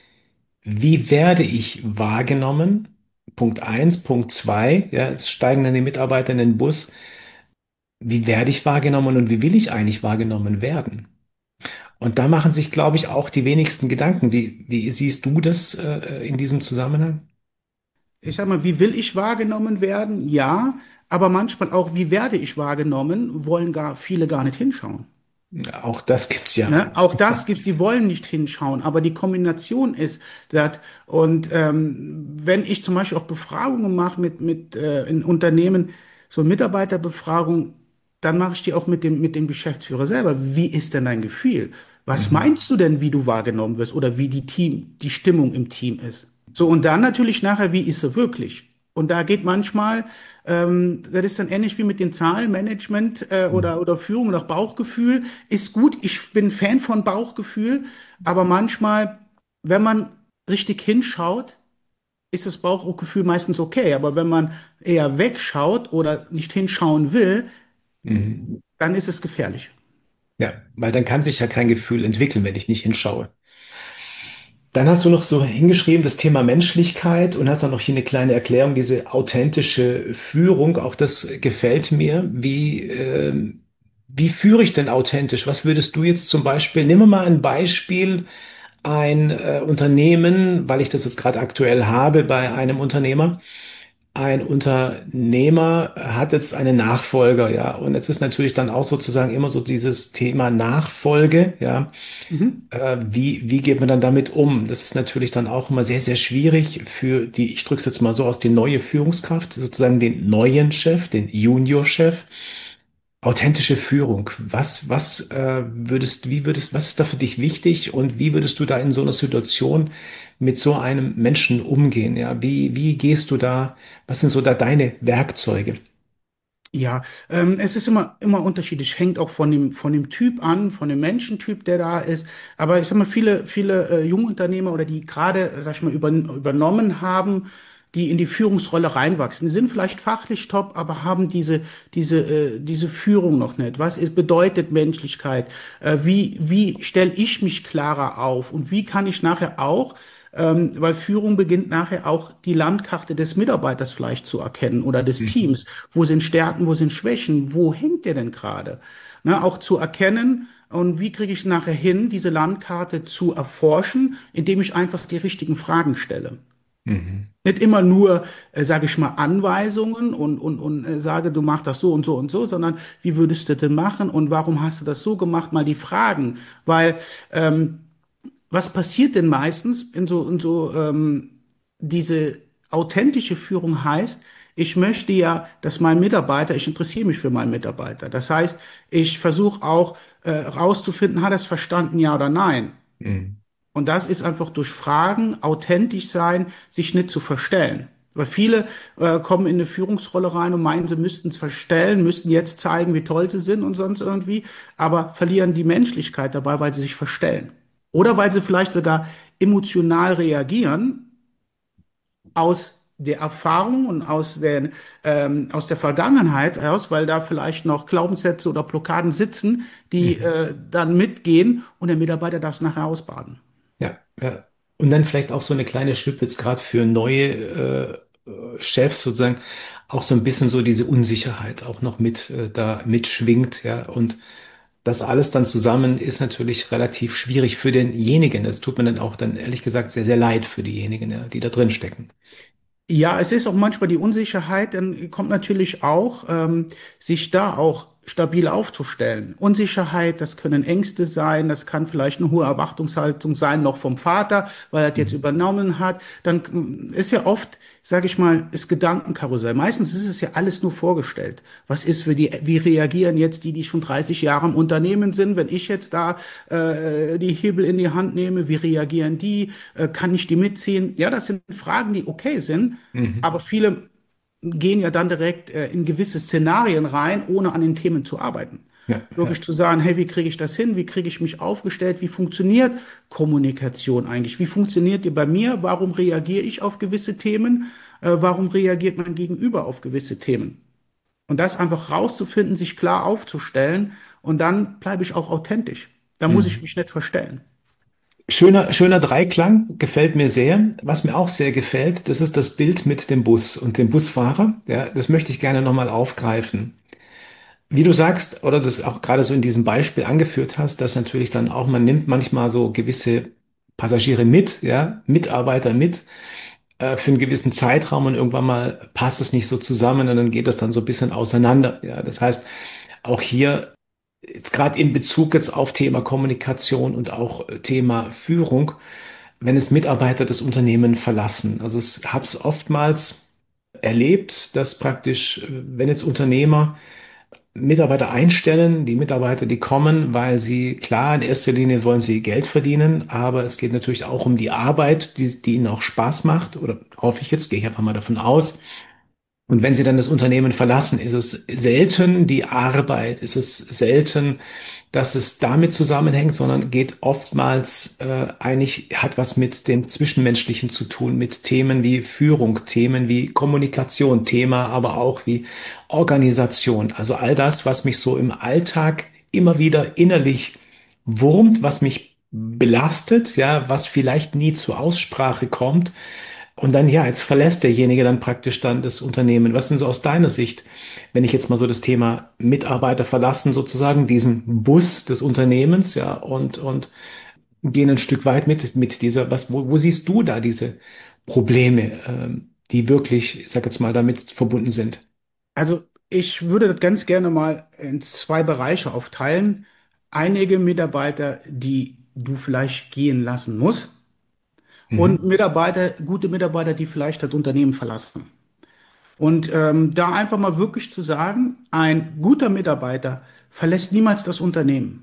Wie werde ich wahrgenommen? Punkt eins, Punkt zwei, ja, es steigen dann die Mitarbeiter in den Bus. Wie werde ich wahrgenommen und wie will ich eigentlich wahrgenommen werden? Und da machen sich, glaube ich, auch die wenigsten Gedanken. Wie siehst du das in diesem Zusammenhang? Ich sag mal, wie will ich wahrgenommen werden? Ja, aber manchmal auch, wie werde ich wahrgenommen, wollen gar viele gar nicht hinschauen. Auch das gibt's ja. Ne? Auch das gibt's, die wollen nicht hinschauen, aber die Kombination ist das. Und wenn ich zum Beispiel auch Befragungen mache mit in Unternehmen, so Mitarbeiterbefragung, dann mache ich die auch mit dem Geschäftsführer selber. Wie ist denn dein Gefühl? Was Mhm. meinst du denn, wie du wahrgenommen wirst oder wie die Stimmung im Team ist? So, und dann natürlich nachher, wie ist sie wirklich? Und da geht manchmal, das ist dann ähnlich wie mit den Zahlenmanagement oder Führung nach Bauchgefühl. Ist gut, ich bin Fan von Bauchgefühl, aber manchmal, wenn man richtig hinschaut, ist das Bauchgefühl meistens okay. Aber wenn man eher wegschaut oder nicht hinschauen will, Mhm. dann ist es gefährlich. Ja, weil dann kann sich ja kein Gefühl entwickeln, wenn ich nicht hinschaue. Dann hast du noch so hingeschrieben, das Thema Menschlichkeit und hast dann noch hier eine kleine Erklärung, diese authentische Führung. Auch das gefällt mir. Wie führe ich denn authentisch? Was würdest du jetzt zum Beispiel, nimm mal ein Beispiel, ein Unternehmen, weil ich das jetzt gerade aktuell habe bei einem Unternehmer. Ein Unternehmer hat jetzt einen Nachfolger, ja, und jetzt ist natürlich dann auch sozusagen immer so dieses Thema Nachfolge, ja. Mhm. Wie geht man dann damit um? Das ist natürlich dann auch immer sehr, sehr schwierig für die, ich drücke es jetzt mal so aus, die neue Führungskraft, sozusagen den neuen Chef, den Juniorchef. Authentische Führung. Was ist da für dich wichtig und wie würdest du da in so einer Situation mit so einem Menschen umgehen? Ja, wie gehst du da? Was sind so da deine Werkzeuge? Ja, es ist immer unterschiedlich, hängt auch von dem Typ an, von dem Menschentyp, der da ist. Aber ich sag mal, viele Jungunternehmer oder die gerade, sag ich mal, übernommen haben, die in die Führungsrolle reinwachsen, die sind vielleicht fachlich top, aber haben diese Führung noch nicht. Bedeutet Menschlichkeit? Wie stelle ich mich klarer auf? Und wie kann ich nachher auch weil Führung beginnt nachher auch die Landkarte des Mitarbeiters vielleicht zu erkennen oder des Mhm. Teams. Wo sind Stärken, wo sind Schwächen, wo hängt der denn gerade? Ne, auch zu erkennen und wie kriege ich es nachher hin, diese Landkarte zu erforschen, indem ich einfach die richtigen Fragen stelle. Mhm. Nicht immer nur, sage ich mal, Anweisungen und sage, du machst das so und so und so, sondern wie würdest du denn machen und warum hast du das so gemacht? Mal die Fragen, weil was passiert denn meistens diese authentische Führung heißt, ich möchte ja, dass mein Mitarbeiter, ich interessiere mich für meinen Mitarbeiter. Das heißt, ich versuche auch rauszufinden, hat er es verstanden, ja oder nein. Mhm. Und das ist einfach durch Fragen, authentisch sein, sich nicht zu verstellen. Weil viele kommen in eine Führungsrolle rein und meinen, sie müssten es verstellen, müssten jetzt zeigen, wie toll sie sind und sonst irgendwie, aber verlieren die Menschlichkeit dabei, weil sie sich verstellen. Oder weil sie vielleicht sogar emotional reagieren aus der Erfahrung und aus der Vergangenheit heraus, weil da vielleicht noch Glaubenssätze oder Blockaden sitzen, die Mhm. dann mitgehen und der Mitarbeiter darf es nachher ausbaden. Ja, ja. Und dann vielleicht auch so eine kleine Schnippiz gerade für neue Chefs sozusagen, auch so ein bisschen so diese Unsicherheit auch noch mit da mitschwingt, ja. Und das alles dann zusammen ist natürlich relativ schwierig für denjenigen. Das tut mir dann auch dann ehrlich gesagt sehr, sehr leid für diejenigen, ja, die da drin stecken. Ja, es ist auch manchmal die Unsicherheit, dann kommt natürlich auch, sich da auch stabil aufzustellen. Unsicherheit, das können Ängste sein, das kann vielleicht eine hohe Erwartungshaltung sein, noch vom Vater, weil er das jetzt Mhm. übernommen hat. Dann ist ja oft, sage ich mal, ist Gedankenkarussell. Meistens ist es ja alles nur vorgestellt. Wie reagieren jetzt die schon 30 Jahre im Unternehmen sind, wenn ich jetzt da die Hebel in die Hand nehme? Wie reagieren die? Kann ich die mitziehen? Ja, das sind Fragen, die okay sind, Mhm. aber viele gehen ja dann direkt in gewisse Szenarien rein, ohne an den Themen zu arbeiten. Ja, Wirklich ja. zu sagen, hey, wie kriege ich das hin? Wie kriege ich mich aufgestellt? Wie funktioniert Kommunikation eigentlich? Wie funktioniert die bei mir? Warum reagiere ich auf gewisse Themen? Warum reagiert mein Gegenüber auf gewisse Themen? Und das einfach rauszufinden, sich klar aufzustellen und dann bleibe ich auch authentisch. Da muss ich Mhm. mich nicht verstellen. Schöner Dreiklang, gefällt mir sehr. Was mir auch sehr gefällt, das ist das Bild mit dem Bus und dem Busfahrer. Ja, das möchte ich gerne nochmal aufgreifen. Wie du sagst, oder das auch gerade so in diesem Beispiel angeführt hast, dass natürlich dann auch, man nimmt manchmal so gewisse Passagiere mit, ja, Mitarbeiter mit, für einen gewissen Zeitraum und irgendwann mal passt es nicht so zusammen und dann geht das dann so ein bisschen auseinander. Ja, das heißt, auch hier, jetzt gerade in Bezug jetzt auf Thema Kommunikation und auch Thema Führung, wenn es Mitarbeiter das Unternehmen verlassen. Also ich habe es oftmals erlebt, dass praktisch, wenn jetzt Unternehmer Mitarbeiter einstellen, die Mitarbeiter, die kommen, weil sie, klar, in erster Linie wollen sie Geld verdienen, aber es geht natürlich auch um die Arbeit, die ihnen auch Spaß macht, oder hoffe ich jetzt, gehe ich einfach mal davon aus. Und wenn sie dann das Unternehmen verlassen, ist es selten die Arbeit, ist es selten, dass es damit zusammenhängt, sondern geht oftmals eigentlich, hat was mit dem Zwischenmenschlichen zu tun, mit Themen wie Führung, Themen wie Kommunikation, Thema aber auch wie Organisation. Also all das, was mich so im Alltag immer wieder innerlich wurmt, was mich belastet, ja, was vielleicht nie zur Aussprache kommt. Und dann, ja, jetzt verlässt derjenige dann praktisch dann das Unternehmen. Was denn so aus deiner Sicht, wenn ich jetzt mal so das Thema Mitarbeiter verlassen, sozusagen diesen Bus des Unternehmens, ja, und gehen ein Stück weit mit dieser, wo siehst du da diese Probleme, die wirklich, ich sag jetzt mal, damit verbunden sind? Also ich würde das ganz gerne mal in zwei Bereiche aufteilen. Einige Mitarbeiter, die du vielleicht gehen lassen musst und Mhm. gute Mitarbeiter, die vielleicht das Unternehmen verlassen. Und da einfach mal wirklich zu sagen, ein guter Mitarbeiter verlässt niemals das Unternehmen.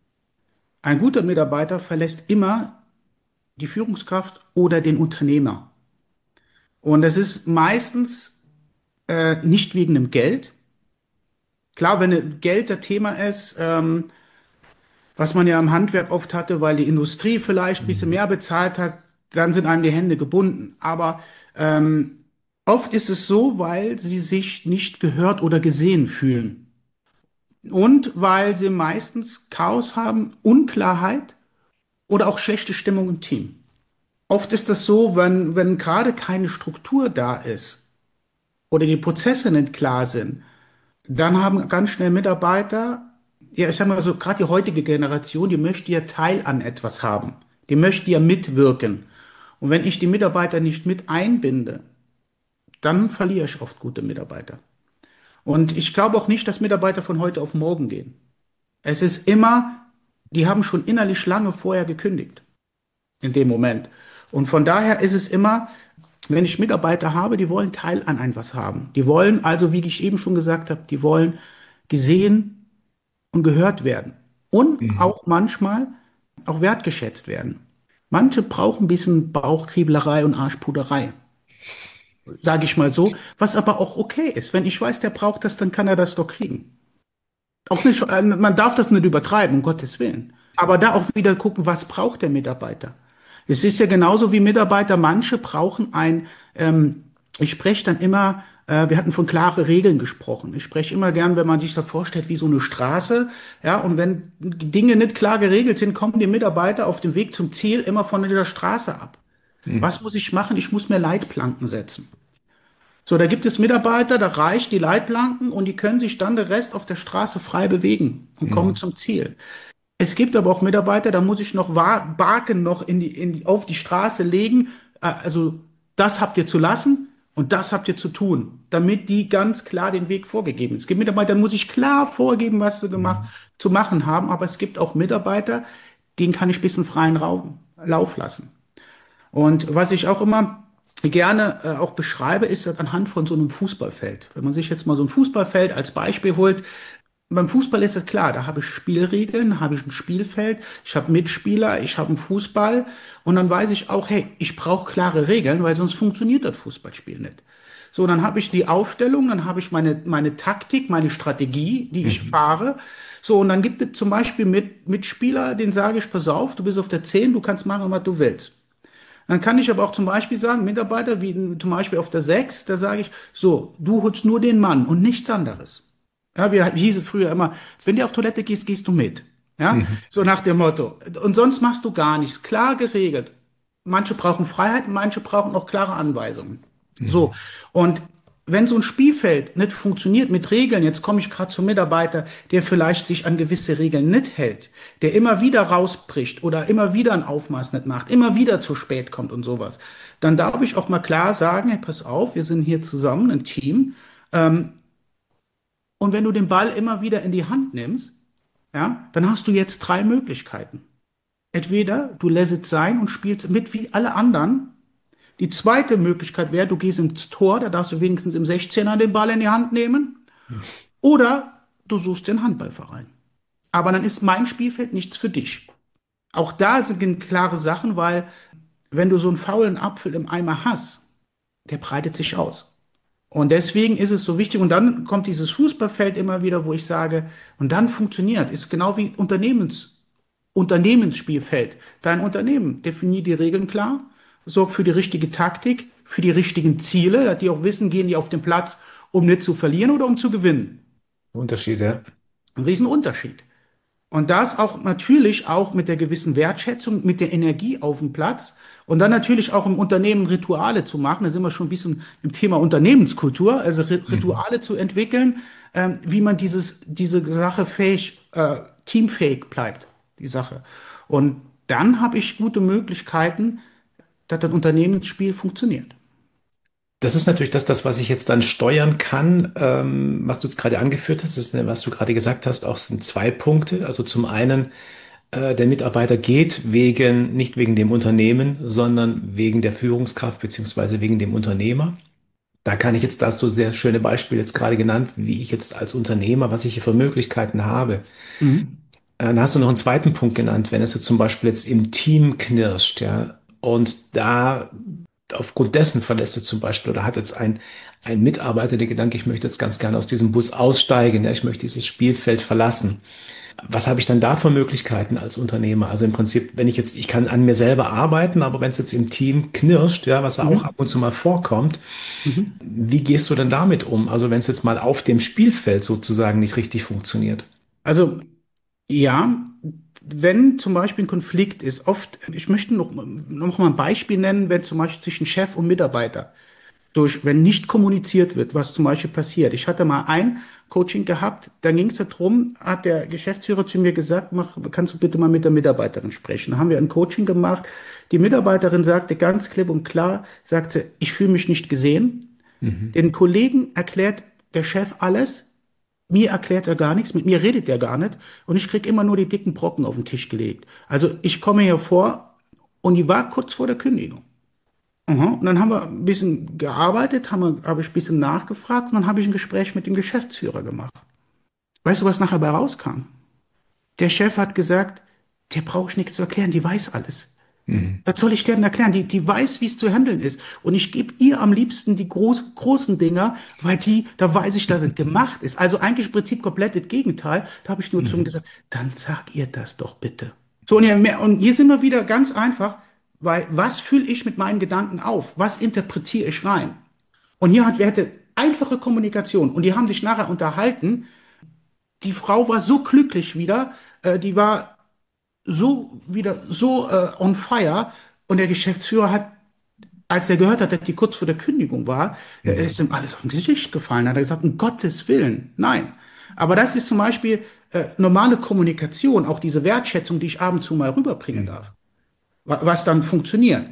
Ein guter Mitarbeiter verlässt immer die Führungskraft oder den Unternehmer. Und das ist meistens nicht wegen dem Geld, Klar, wenn Geld das Thema ist, was man ja im Handwerk oft hatte, weil die Industrie vielleicht ein bisschen Mhm. mehr bezahlt hat, dann sind einem die Hände gebunden. Aber oft ist es so, weil sie sich nicht gehört oder gesehen fühlen. Und weil sie meistens Chaos haben, Unklarheit oder auch schlechte Stimmung im Team. Oft ist das so, wenn gerade keine Struktur da ist oder die Prozesse nicht klar sind, dann haben ganz schnell Mitarbeiter, ja, ich sag mal so, gerade die heutige Generation, die möchte ja Teil an etwas haben. Die möchte ja mitwirken. Und wenn ich die Mitarbeiter nicht mit einbinde, dann verliere ich oft gute Mitarbeiter. Und ich glaube auch nicht, dass Mitarbeiter von heute auf morgen gehen. Es ist immer, die haben schon innerlich lange vorher gekündigt, in dem Moment. Und von daher ist es immer, wenn ich Mitarbeiter habe, die wollen Teil an etwas haben. Die wollen also, wie ich eben schon gesagt habe, die wollen gesehen und gehört werden. Und Mhm. auch manchmal auch wertgeschätzt werden. Manche brauchen ein bisschen Bauchkrieblerei und Arschpuderei, sage ich mal so, was aber auch okay ist. Wenn ich weiß, der braucht das, dann kann er das doch kriegen. Auch nicht, man darf das nicht übertreiben, um Gottes Willen. Aber da auch wieder gucken, was braucht der Mitarbeiter? Es ist ja genauso wie Mitarbeiter, manche brauchen ich spreche dann immer, wir hatten von klare Regeln gesprochen. Ich spreche immer gern, wenn man sich das vorstellt, wie so eine Straße, ja, und wenn die Dinge nicht klar geregelt sind, kommen die Mitarbeiter auf dem Weg zum Ziel immer von dieser Straße ab. Mhm. Was muss ich machen? Ich muss mir Leitplanken setzen. So, da gibt es Mitarbeiter, da reicht die Leitplanken und die können sich dann der Rest auf der Straße frei bewegen und kommen Mhm. zum Ziel. Es gibt aber auch Mitarbeiter, da muss ich noch Baken noch auf die Straße legen. Also das habt ihr zu lassen und das habt ihr zu tun, damit die ganz klar den Weg vorgegeben. Es gibt Mitarbeiter, da muss ich klar vorgeben, was sie gemacht, Mhm. zu machen haben, aber es gibt auch Mitarbeiter, denen kann ich ein bisschen freien Lauf lassen. Und was ich auch immer gerne auch beschreibe, ist anhand von so einem Fußballfeld. Wenn man sich jetzt mal so ein Fußballfeld als Beispiel holt, beim Fußball ist es klar, da habe ich Spielregeln, da habe ich ein Spielfeld, ich habe Mitspieler, ich habe einen Fußball und dann weiß ich auch, hey, ich brauche klare Regeln, weil sonst funktioniert das Fußballspiel nicht. So, dann habe ich die Aufstellung, dann habe ich meine Taktik, meine Strategie, die ich Mhm. fahre. So, und dann gibt es zum Beispiel Mitspieler, den sage ich, pass auf, du bist auf der 10, du kannst machen, was du willst. Dann kann ich aber auch zum Beispiel sagen, Mitarbeiter, wie zum Beispiel auf der 6, da sage ich, so, du holst nur den Mann und nichts anderes. Ja, wie hieß es früher immer, wenn du auf Toilette gehst, gehst du mit. Ja, Mhm. so nach dem Motto. Und sonst machst du gar nichts. Klar geregelt. Manche brauchen Freiheit, manche brauchen auch klare Anweisungen. So. Mhm. Und wenn so ein Spielfeld nicht funktioniert mit Regeln, jetzt komme ich gerade zum Mitarbeiter, der vielleicht sich an gewisse Regeln nicht hält, der immer wieder rausbricht oder immer wieder ein Aufmaß nicht macht, immer wieder zu spät kommt und sowas, dann darf ich auch mal klar sagen, hey, pass auf, wir sind hier zusammen, ein Team. Und wenn du den Ball immer wieder in die Hand nimmst, ja, dann hast du jetzt drei Möglichkeiten. Entweder du lässt es sein und spielst mit wie alle anderen. Die zweite Möglichkeit wäre, du gehst ins Tor, da darfst du wenigstens im 16er den Ball in die Hand nehmen. Oder du suchst den Handballverein. Aber dann ist mein Spielfeld nichts für dich. Auch da sind klare Sachen, weil wenn du so einen faulen Apfel im Eimer hast, der breitet sich aus. Und deswegen ist es so wichtig. Und dann kommt dieses Fußballfeld immer wieder, wo ich sage, und dann funktioniert, ist genau wie Unternehmensspielfeld. Dein Unternehmen definiert die Regeln klar, sorgt für die richtige Taktik, für die richtigen Ziele, dass die auch wissen, gehen die auf den Platz, um nicht zu verlieren oder um zu gewinnen. Unterschied, ja. Ein Riesenunterschied. Und das auch natürlich auch mit der gewissen Wertschätzung, mit der Energie auf dem Platz und dann natürlich auch im Unternehmen Rituale zu machen. Da sind wir schon ein bisschen im Thema Unternehmenskultur, also Mhm. Rituale zu entwickeln, wie man diese Sache teamfähig bleibt, die Sache. Und dann habe ich gute Möglichkeiten, dass das Unternehmensspiel funktioniert. Das ist natürlich das, was ich jetzt dann steuern kann, was du jetzt gerade angeführt hast, was du gerade gesagt hast, auch sind zwei Punkte. Also zum einen, der Mitarbeiter geht nicht wegen dem Unternehmen, sondern wegen der Führungskraft beziehungsweise wegen dem Unternehmer. Da hast du sehr schöne Beispiele jetzt gerade genannt, wie ich jetzt als Unternehmer, was ich hier für Möglichkeiten habe. Mhm. Dann hast du noch einen zweiten Punkt genannt, wenn es jetzt zum Beispiel jetzt im Team knirscht, ja. Und da aufgrund dessen verlässt du zum Beispiel oder hat jetzt ein Mitarbeiter den Gedanke, ich möchte jetzt ganz gerne aus diesem Bus aussteigen, ja, ich möchte dieses Spielfeld verlassen. Was habe ich dann da für Möglichkeiten als Unternehmer? Also im Prinzip, wenn ich jetzt, ich kann an mir selber arbeiten, aber wenn es jetzt im Team knirscht, ja, was ja auch ab Mhm. und zu mal vorkommt, Mhm. wie gehst du denn damit um? Also wenn es jetzt mal auf dem Spielfeld sozusagen nicht richtig funktioniert. Also ja, wenn zum Beispiel ein Konflikt ist, oft, ich möchte noch mal ein Beispiel nennen, wenn zum Beispiel zwischen Chef und Mitarbeiter wenn nicht kommuniziert wird, was zum Beispiel passiert. Ich hatte mal ein Coaching gehabt, da ging es darum, hat der Geschäftsführer zu mir gesagt, kannst du bitte mal mit der Mitarbeiterin sprechen. Da haben wir ein Coaching gemacht. Die Mitarbeiterin sagte ganz klipp und klar, sagte, ich fühle mich nicht gesehen. Mhm. Den Kollegen erklärt der Chef alles, mir erklärt er gar nichts, mit mir redet er gar nicht und ich krieg immer nur die dicken Brocken auf den Tisch gelegt. Also ich komme hier vor und die war kurz vor der Kündigung. Aha. Und dann haben wir ein bisschen gearbeitet, habe ich ein bisschen nachgefragt und dann habe ich ein Gespräch mit dem Geschäftsführer gemacht. Weißt du, was nachher bei rauskam? Der Chef hat gesagt, der brauche ich nichts zu erklären, die weiß alles. Mhm. Was soll ich der denn erklären? Die weiß, wie es zu handeln ist. Und ich gebe ihr am liebsten die großen Dinger, weil da weiß ich, dass es gemacht ist. Also eigentlich im Prinzip komplett das Gegenteil. Da habe ich nur zu ihm Mhm. gesagt, dann sag ihr das doch bitte. So, und hier sind wir wieder ganz einfach, weil was fühle ich mit meinen Gedanken auf? Was interpretiere ich rein? Und wir hatten einfache Kommunikation und die haben sich nachher unterhalten. Die Frau war so glücklich wieder, die war so on fire und der Geschäftsführer hat, als er gehört hat, dass die kurz vor der Kündigung war, Mhm. ist ihm alles auf dem Gesicht gefallen. Hat er gesagt, um Gottes Willen, nein. Aber das ist zum Beispiel normale Kommunikation, auch diese Wertschätzung, die ich ab und zu mal rüberbringen Mhm. darf, was dann funktioniert.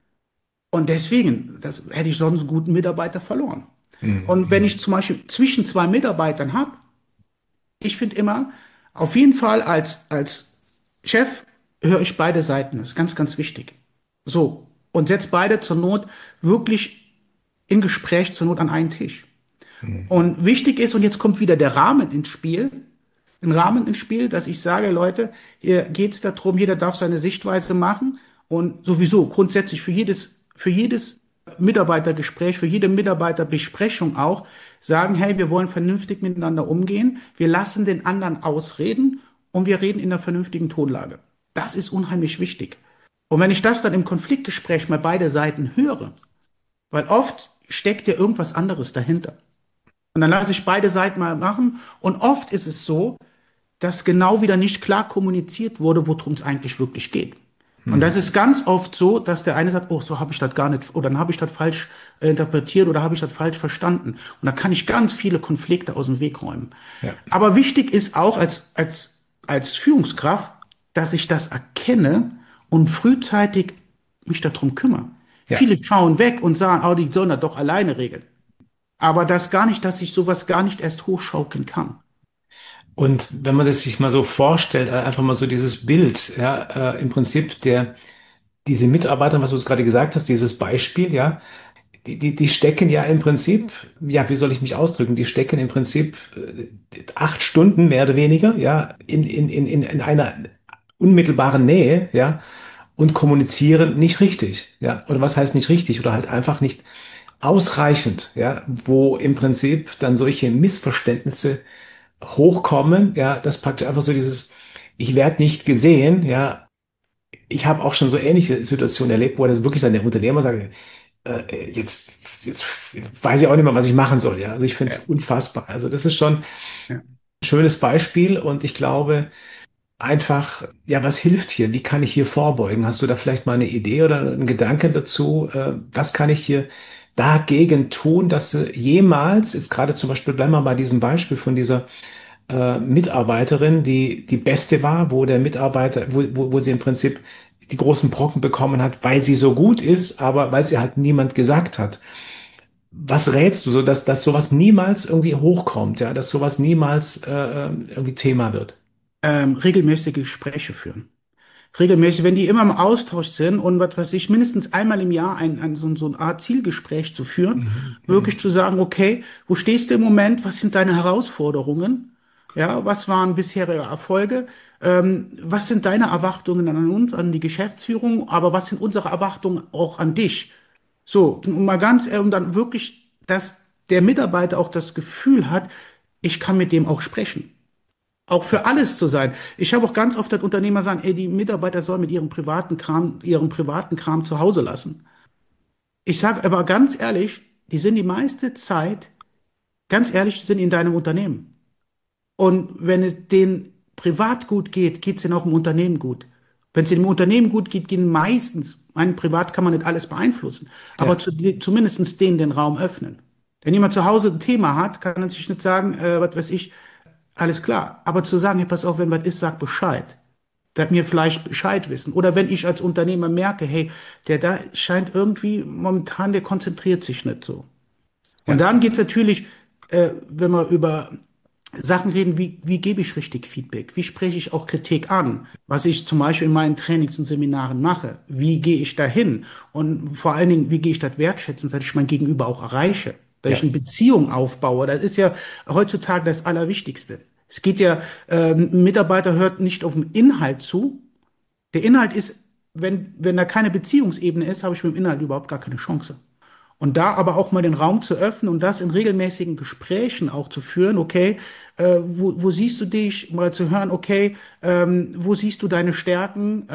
Und deswegen, das hätte ich sonst einen guten Mitarbeiter verloren. Und wenn Mhm. ich zum Beispiel zwischen zwei Mitarbeitern habe, ich finde immer, auf jeden Fall als Chef höre ich beide Seiten. Das ist ganz, ganz wichtig. So. Und setz beide zur Not wirklich im Gespräch zur Not an einen Tisch. Mhm. Und wichtig ist, und jetzt kommt wieder der Rahmen ins Spiel, ein Rahmen ins Spiel, dass ich sage, Leute, hier geht es darum, jeder darf seine Sichtweise machen und sowieso grundsätzlich für jedes Mitarbeitergespräch, für jede Mitarbeiterbesprechung auch sagen, hey, wir wollen vernünftig miteinander umgehen, wir lassen den anderen ausreden und wir reden in einer vernünftigen Tonlage. Das ist unheimlich wichtig. Und wenn ich das dann im Konfliktgespräch mal beide Seiten höre, weil oft steckt ja irgendwas anderes dahinter. Und dann lasse ich beide Seiten mal machen. Und oft ist es so, dass genau wieder nicht klar kommuniziert wurde, worum es eigentlich wirklich geht. Und das Mhm. ist ganz oft so, dass der eine sagt, oh, so habe ich das gar nicht, oder dann habe ich das falsch interpretiert oder habe ich das falsch verstanden. Und da kann ich ganz viele Konflikte aus dem Weg räumen. Ja. Aber wichtig ist auch als Führungskraft, dass ich das erkenne und frühzeitig mich darum kümmere. Ja. Viele schauen weg und sagen, oh, die sollen das doch alleine regeln. Aber das gar nicht, dass ich sowas gar nicht erst hochschaukeln kann. Und wenn man das sich mal so vorstellt, einfach mal so dieses Bild, ja, im Prinzip diese Mitarbeiter, was du gerade gesagt hast, dieses Beispiel, ja, die stecken ja im Prinzip, ja, wie soll ich mich ausdrücken? Die stecken im Prinzip 8 Stunden mehr oder weniger, ja, in einer unmittelbaren Nähe, ja, und kommunizieren nicht richtig, ja. Oder was heißt nicht richtig? Oder halt einfach nicht ausreichend, ja, wo im Prinzip dann solche Missverständnisse hochkommen, ja, das praktisch einfach so dieses, ich werde nicht gesehen, ja. Ich habe auch schon so ähnliche Situationen erlebt, wo das wirklich dann der Unternehmer sagt, jetzt weiß ich auch nicht mehr, was ich machen soll. Ja, also ich finde es Ja, unfassbar. Also das ist schon ein ja. schönes Beispiel und ich glaube einfach, ja, was hilft hier? Wie kann ich hier vorbeugen? Hast du da vielleicht mal eine Idee oder einen Gedanken dazu? Was kann ich hier dagegen tun, dass jemals, jetzt gerade zum Beispiel, bleiben wir bei diesem Beispiel von dieser Mitarbeiterin, die die beste war, wo der Mitarbeiter, wo sie im Prinzip die großen Brocken bekommen hat, weil sie so gut ist, aber weil sie halt niemand gesagt hat. Was rätst du so, dass sowas niemals irgendwie hochkommt, ja, dass sowas niemals irgendwie Thema wird? Regelmäßige Gespräche führen. Regelmäßig, wenn die immer im Austausch sind und was weiß ich, mindestens einmal im Jahr so eine Art Zielgespräch zu führen, Mhm. wirklich zu sagen, okay, wo stehst du im Moment, was sind deine Herausforderungen? Ja, was waren bisherige Erfolge? Was sind deine Erwartungen an uns, an die Geschäftsführung, aber was sind unsere Erwartungen auch an dich? So, und mal und dann wirklich, dass der Mitarbeiter auch das Gefühl hat, ich kann mit dem auch sprechen. Auch für alles zu sein. Ich habe auch ganz oft, dass Unternehmer sagen, ey, die Mitarbeiter sollen mit ihrem privaten Kram zu Hause lassen. Ich sage aber ganz ehrlich, die sind die meiste Zeit, ganz ehrlich, die sind in deinem Unternehmen. Und wenn es denen privat gut geht, geht es denen auch im Unternehmen gut. Wenn es im Unternehmen gut geht, gehen meistens, mein Privat kann man nicht alles beeinflussen, aber Ja, zumindest denen den Raum öffnen. Wenn jemand zu Hause ein Thema hat, kann er sich nicht sagen, was weiß ich, alles klar. Aber zu sagen, hey, pass auf, wenn was ist, sag Bescheid. Der mir vielleicht Bescheid wissen. Oder wenn ich als Unternehmer merke, hey, der da scheint irgendwie momentan, der konzentriert sich nicht so. Und ja, dann geht's natürlich, wenn wir über Sachen reden, wie gebe ich richtig Feedback? Wie spreche ich auch Kritik an? Was ich zum Beispiel in meinen Trainings und Seminaren mache? Wie gehe ich dahin? Und vor allen Dingen, wie gehe ich das wertschätzen, dass ich mein Gegenüber auch erreiche? Dass ich ja. eine Beziehung aufbaue? Das ist ja heutzutage das Allerwichtigste. Es geht ja, ein Mitarbeiter hört nicht auf den Inhalt zu. Der Inhalt ist, wenn da keine Beziehungsebene ist, habe ich mit dem Inhalt überhaupt gar keine Chance. Und da aber auch mal den Raum zu öffnen und das in regelmäßigen Gesprächen auch zu führen, okay, wo siehst du dich, mal zu hören, okay, wo siehst du deine Stärken,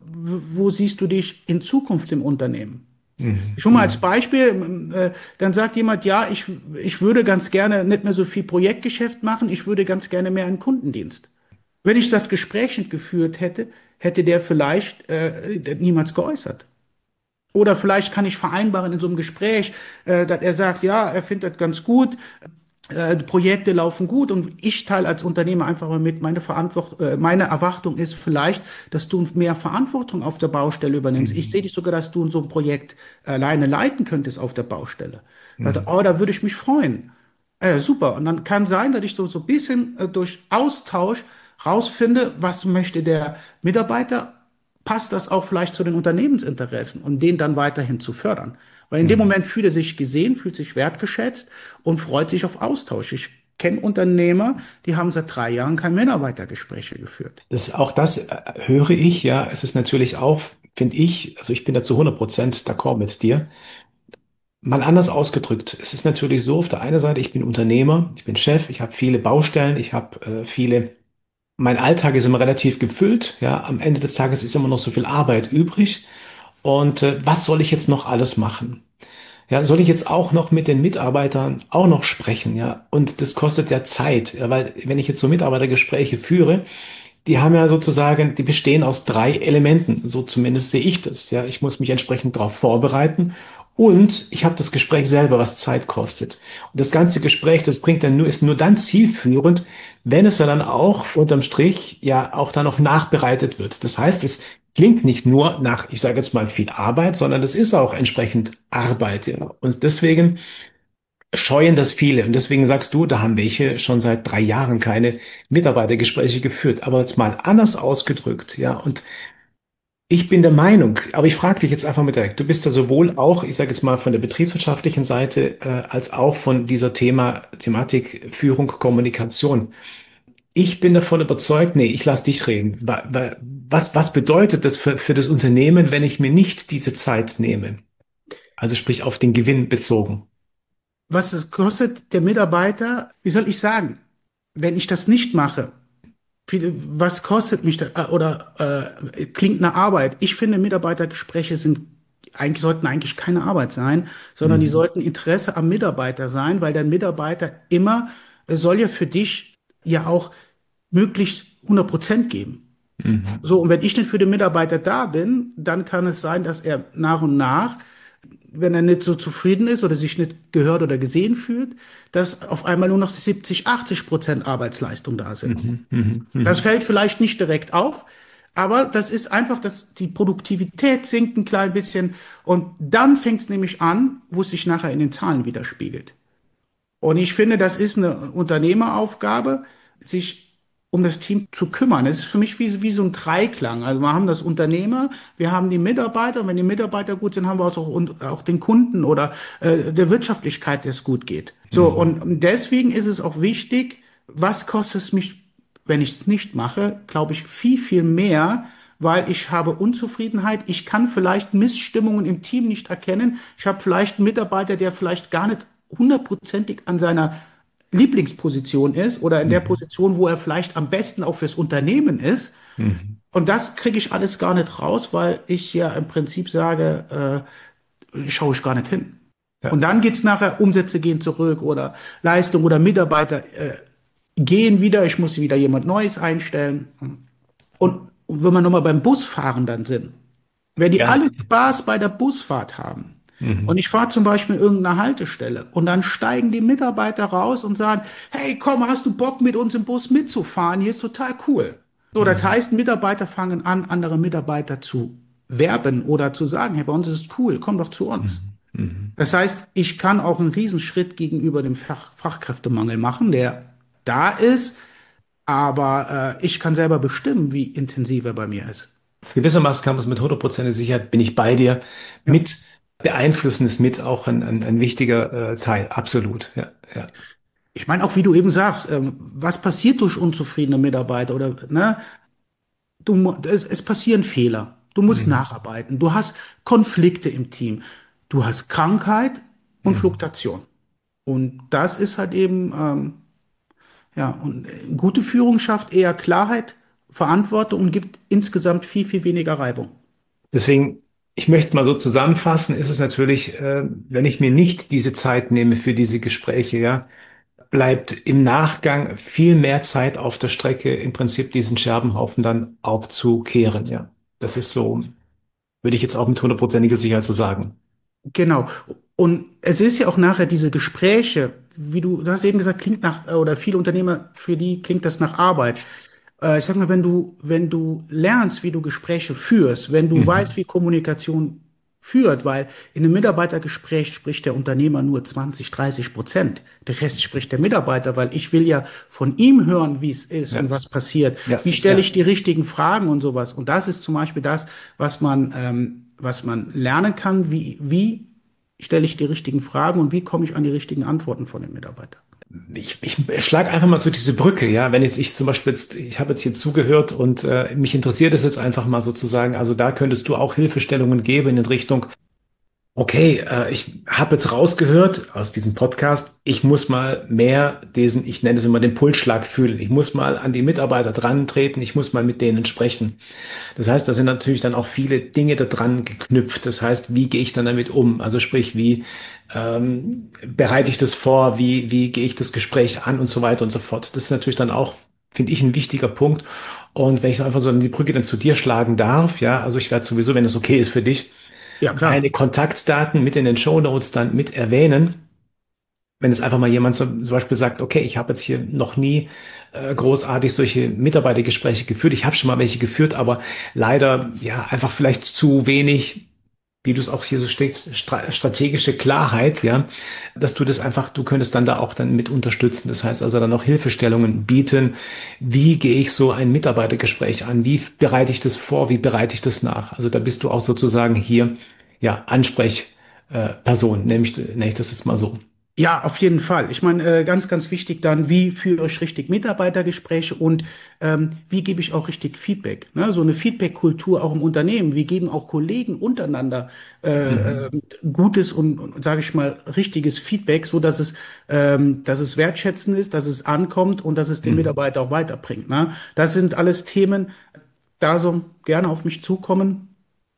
wo siehst du dich in Zukunft im Unternehmen? Mhm. Schon mal als Mhm. Beispiel, dann sagt jemand, ja, ich würde ganz gerne nicht mehr so viel Projektgeschäft machen, ich würde ganz gerne mehr einen Kundendienst. Wenn ich das Gespräch nicht geführt hätte, hätte der vielleicht niemals geäußert. Oder vielleicht kann ich vereinbaren in so einem Gespräch, dass er sagt, ja, er findet das ganz gut, die Projekte laufen gut und ich teile als Unternehmer einfach mal mit, meine Erwartung ist vielleicht, dass du mehr Verantwortung auf der Baustelle übernimmst. Ich sehe Mhm. dich sogar, dass du so ein Projekt alleine leiten könntest auf der Baustelle. Mhm. Oh, da würde ich mich freuen. Super. Und dann kann sein, dass ich so ein bisschen durch Austausch rausfinde, was möchte der Mitarbeiter, passt das auch vielleicht zu den Unternehmensinteressen und den dann weiterhin zu fördern. Weil in dem Mhm. Moment fühlt er sich gesehen, fühlt sich wertgeschätzt und freut sich auf Austausch. Ich kenne Unternehmer, die haben seit 3 Jahren keine Mitarbeitergespräche geführt. Auch das höre ich, ja. Es ist natürlich auch, finde ich, also ich bin da zu 100% d'accord mit dir. Mal anders ausgedrückt. Es ist natürlich so, auf der einen Seite, ich bin Unternehmer, ich bin Chef, ich habe viele Baustellen, ich habe mein Alltag ist immer relativ gefüllt, ja. Am Ende des Tages ist immer noch so viel Arbeit übrig. Und was soll ich jetzt noch alles machen? Ja, soll ich jetzt auch noch mit den Mitarbeitern auch noch sprechen, ja? Und das kostet ja Zeit, ja, weil wenn ich jetzt so Mitarbeitergespräche führe, die haben ja sozusagen, die bestehen aus drei Elementen. So zumindest sehe ich das. Ja, ich muss mich entsprechend darauf vorbereiten und ich habe das Gespräch selber, was Zeit kostet. Und das ganze Gespräch, das ist nur dann zielführend, wenn es ja dann auch unterm Strich ja auch dann noch nachbereitet wird. Das heißt, es klingt nicht nur nach, ich sage jetzt mal viel Arbeit, sondern es ist auch entsprechend Arbeit. Ja. Und deswegen scheuen das viele. Und deswegen sagst du, da haben welche schon seit 3 Jahren keine Mitarbeitergespräche geführt. Aber jetzt mal anders ausgedrückt, ja. Und ich bin der Meinung, aber ich frage dich jetzt einfach mal direkt, du bist da sowohl auch, ich sage jetzt mal von der betriebswirtschaftlichen Seite, als auch von dieser Thematik Führung, Kommunikation. Ich bin davon überzeugt, nee, ich lass dich reden. Was bedeutet das für das Unternehmen, wenn ich mir nicht diese Zeit nehme? Also sprich auf den Gewinn bezogen. Was es kostet der Mitarbeiter, wie soll ich sagen, wenn ich das nicht mache? Was kostet mich das, klingt eine Arbeit? Ich finde, Mitarbeitergespräche sollten eigentlich keine Arbeit sein, sondern die Mhm. sollten Interesse am Mitarbeiter sein, weil der Mitarbeiter immer soll ja für dich ja auch möglichst 100% geben. Mhm. So, und wenn ich nicht für den Mitarbeiter da bin, dann kann es sein, dass er nach und nach, wenn er nicht so zufrieden ist oder sich nicht gehört oder gesehen fühlt, dass auf einmal nur noch 70, 80% Arbeitsleistung da sind. Mhm. Mhm. Das Mhm. fällt vielleicht nicht direkt auf, aber das ist einfach, dass die Produktivität sinkt ein klein bisschen und dann fängt es nämlich an, wo es sich nachher in den Zahlen widerspiegelt. Und ich finde, das ist eine Unternehmeraufgabe, sich um das Team zu kümmern. Es ist für mich wie so ein Dreiklang. Also wir haben das Unternehmer, wir haben die Mitarbeiter und wenn die Mitarbeiter gut sind, haben wir auch den Kunden oder der Wirtschaftlichkeit, der es gut geht. So, Mhm. und deswegen ist es auch wichtig, was kostet es mich, wenn ich es nicht mache, glaube ich, viel, viel mehr, weil ich habe Unzufriedenheit. Ich kann vielleicht Missstimmungen im Team nicht erkennen. Ich habe vielleicht einen Mitarbeiter, der vielleicht gar nicht hundertprozentig an seiner Lieblingsposition ist oder in der Mhm. Position, wo er vielleicht am besten auch fürs Unternehmen ist. Mhm. Und das kriege ich alles gar nicht raus, weil ich ja im Prinzip sage, schaue ich gar nicht hin. Und Ja. dann geht's nachher, Umsätze gehen zurück oder Leistung oder Mitarbeiter gehen wieder, ich muss wieder jemand Neues einstellen. Und wenn wir nochmal beim Busfahren dann sind, wenn die Ja. alle Spaß bei der Busfahrt haben und Mhm. ich fahre zum Beispiel in irgendeiner Haltestelle und dann steigen die Mitarbeiter raus und sagen, hey, komm, hast du Bock mit uns im Bus mitzufahren? Hier ist total cool. So, das Mhm. heißt, Mitarbeiter fangen an, andere Mitarbeiter zu werben oder zu sagen, hey, bei uns ist es cool, komm doch zu uns. Mhm. Mhm. Das heißt, ich kann auch einen Riesenschritt gegenüber dem Fachkräftemangel machen, der da ist, aber ich kann selber bestimmen, wie intensiv er bei mir ist. Gewissermaßen kann man es mit 100% Sicherheit, bin ich bei dir, Ja. mit beeinflussen ist mit auch ein wichtiger Teil. Absolut. Ja. Ja. Ich meine auch, wie du eben sagst, was passiert durch unzufriedene Mitarbeiter oder ne? Es passieren Fehler. Du musst Mhm. nacharbeiten. Du hast Konflikte im Team. Du hast Krankheit und Mhm. Fluktuation. Und das ist halt eben ja, und gute Führung schafft eher Klarheit, Verantwortung und gibt insgesamt viel, viel weniger Reibung. Deswegen, ich möchte mal so zusammenfassen, ist es natürlich, wenn ich mir nicht diese Zeit nehme für diese Gespräche, ja, bleibt im Nachgang viel mehr Zeit auf der Strecke, im Prinzip diesen Scherbenhaufen dann aufzukehren, ja. Das ist so, würde ich jetzt auch mit 100%iger Sicherheit so sagen. Genau. Und es ist ja auch nachher diese Gespräche, wie du hast eben gesagt, klingt nach, oder viele Unternehmer, für die klingt das nach Arbeit. Ich sag mal, wenn du lernst, wie du Gespräche führst, wenn du weißt, Mhm. wie Kommunikation führt, weil in einem Mitarbeitergespräch spricht der Unternehmer nur 20, 30%. Der Rest spricht der Mitarbeiter, weil ich will ja von ihm hören, wie es ist Ja, und was passiert. ja, Wie stelle ja. ich die richtigen Fragen und sowas. Und das ist zum Beispiel das, was man lernen kann. Wie stelle ich die richtigen Fragen und wie komme ich an die richtigen Antworten von den Mitarbeitern? Ich schlage einfach mal so diese Brücke, ja. Wenn jetzt ich zum Beispiel jetzt, ich habe jetzt hier zugehört und mich interessiert es jetzt einfach mal sozusagen, also da könntest du auch Hilfestellungen geben in Richtung, okay, ich habe jetzt rausgehört aus diesem Podcast, ich muss mal mehr diesen, ich nenne es immer den Pulsschlag fühlen. Ich muss mal an die Mitarbeiter dran treten, ich muss mal mit denen sprechen. Das heißt, da sind natürlich dann auch viele Dinge da dran geknüpft. Das heißt, wie gehe ich dann damit um? Also sprich, wie bereite ich das vor? Wie gehe ich das Gespräch an und so weiter und so fort. Das ist natürlich dann auch, finde ich, ein wichtiger Punkt. Und wenn ich einfach so die Brücke dann zu dir schlagen darf, ja, also ich werde sowieso, wenn es okay ist für dich, Ja, meine klar. Kontaktdaten mit in den Shownotes dann mit erwähnen. Wenn es einfach mal jemand zum Beispiel sagt, okay, ich habe jetzt hier noch nie großartig solche Mitarbeitergespräche geführt. Ich habe schon mal welche geführt, aber leider ja einfach vielleicht zu wenig, wie du es auch hier so steht, strategische Klarheit, ja, dass du das einfach, du könntest dann da auch dann mit unterstützen. Das heißt also dann auch Hilfestellungen bieten. Wie gehe ich so ein Mitarbeitergespräch an? Wie bereite ich das vor? Wie bereite ich das nach? Also da bist du auch sozusagen hier, ja, Ansprechperson, nenne ich das jetzt mal so. Ja, auf jeden Fall. Ich meine, ganz, ganz wichtig dann, wie führe ich richtig Mitarbeitergespräche und wie gebe ich auch richtig Feedback? Ne? So eine Feedback-Kultur auch im Unternehmen. Wie geben auch Kollegen untereinander Mhm. gutes und sage ich mal, richtiges Feedback, so dass es wertschätzend ist, dass es ankommt und dass es den Mhm. Mitarbeiter auch weiterbringt. Ne? Das sind alles Themen, da so gerne auf mich zukommen.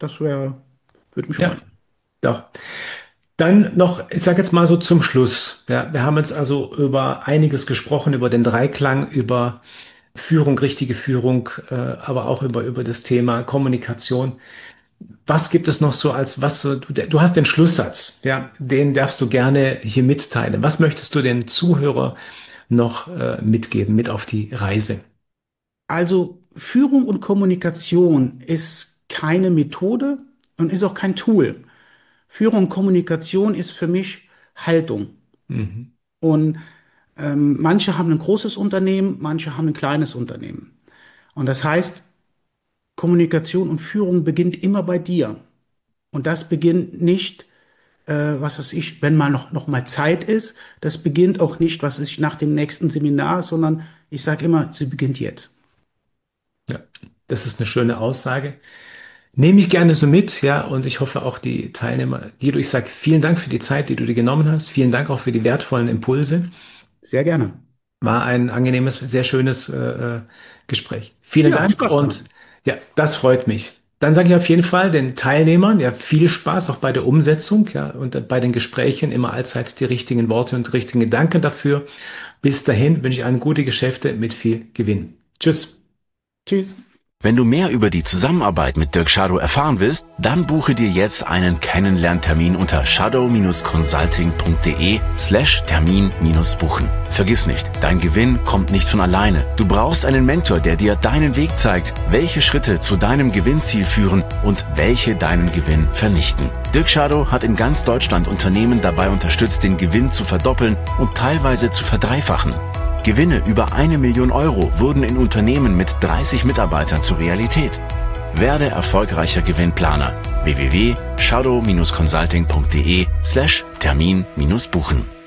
Würde mich Ja, freuen. doch. Dann noch, ich sage jetzt mal so zum Schluss. Ja, wir haben jetzt also über einiges gesprochen, über den Dreiklang, über Führung, richtige Führung, aber auch über das Thema Kommunikation. Was gibt es noch so als was so, du hast den Schlusssatz, ja, den darfst du gerne hier mitteilen. Was möchtest du den Zuhörer noch mitgeben, mit auf die Reise? Also Führung und Kommunikation ist keine Methode und ist auch kein Tool. Führung und Kommunikation ist für mich Haltung. Mhm. Und manche haben ein großes Unternehmen, manche haben ein kleines Unternehmen. Und das heißt, Kommunikation und Führung beginnt immer bei dir. Und das beginnt nicht, was weiß ich, wenn mal noch mal Zeit ist. Das beginnt auch nicht, was weiß ich, nach dem nächsten Seminar, sondern ich sage immer, sie beginnt jetzt. Ja. Das ist eine schöne Aussage. Nehme ich gerne so mit, ja, und ich hoffe auch die Teilnehmer. Guido, ich sage vielen Dank für die Zeit, die du dir genommen hast. Vielen Dank auch für die wertvollen Impulse. Sehr gerne. War ein angenehmes, sehr schönes Gespräch. Vielen Ja, hat Dank Spaß gemacht. und ja, das freut mich. Dann sage ich auf jeden Fall den Teilnehmern ja viel Spaß auch bei der Umsetzung, ja, und bei den Gesprächen immer allzeit die richtigen Worte und richtigen Gedanken dafür. Bis dahin wünsche ich Ihnen gute Geschäfte mit viel Gewinn. Tschüss. Tschüss. Wenn du mehr über die Zusammenarbeit mit Dirk Schadow erfahren willst, dann buche dir jetzt einen Kennenlerntermin unter shadow-consulting.de/Termin-buchen. Vergiss nicht, dein Gewinn kommt nicht von alleine. Du brauchst einen Mentor, der dir deinen Weg zeigt, welche Schritte zu deinem Gewinnziel führen und welche deinen Gewinn vernichten. Dirk Schadow hat in ganz Deutschland Unternehmen dabei unterstützt, den Gewinn zu verdoppeln und teilweise zu verdreifachen. Gewinne über 1 Million Euro wurden in Unternehmen mit 30 Mitarbeitern zur Realität. Werde erfolgreicher Gewinnplaner. www.shadow-consulting.de/Termin-buchen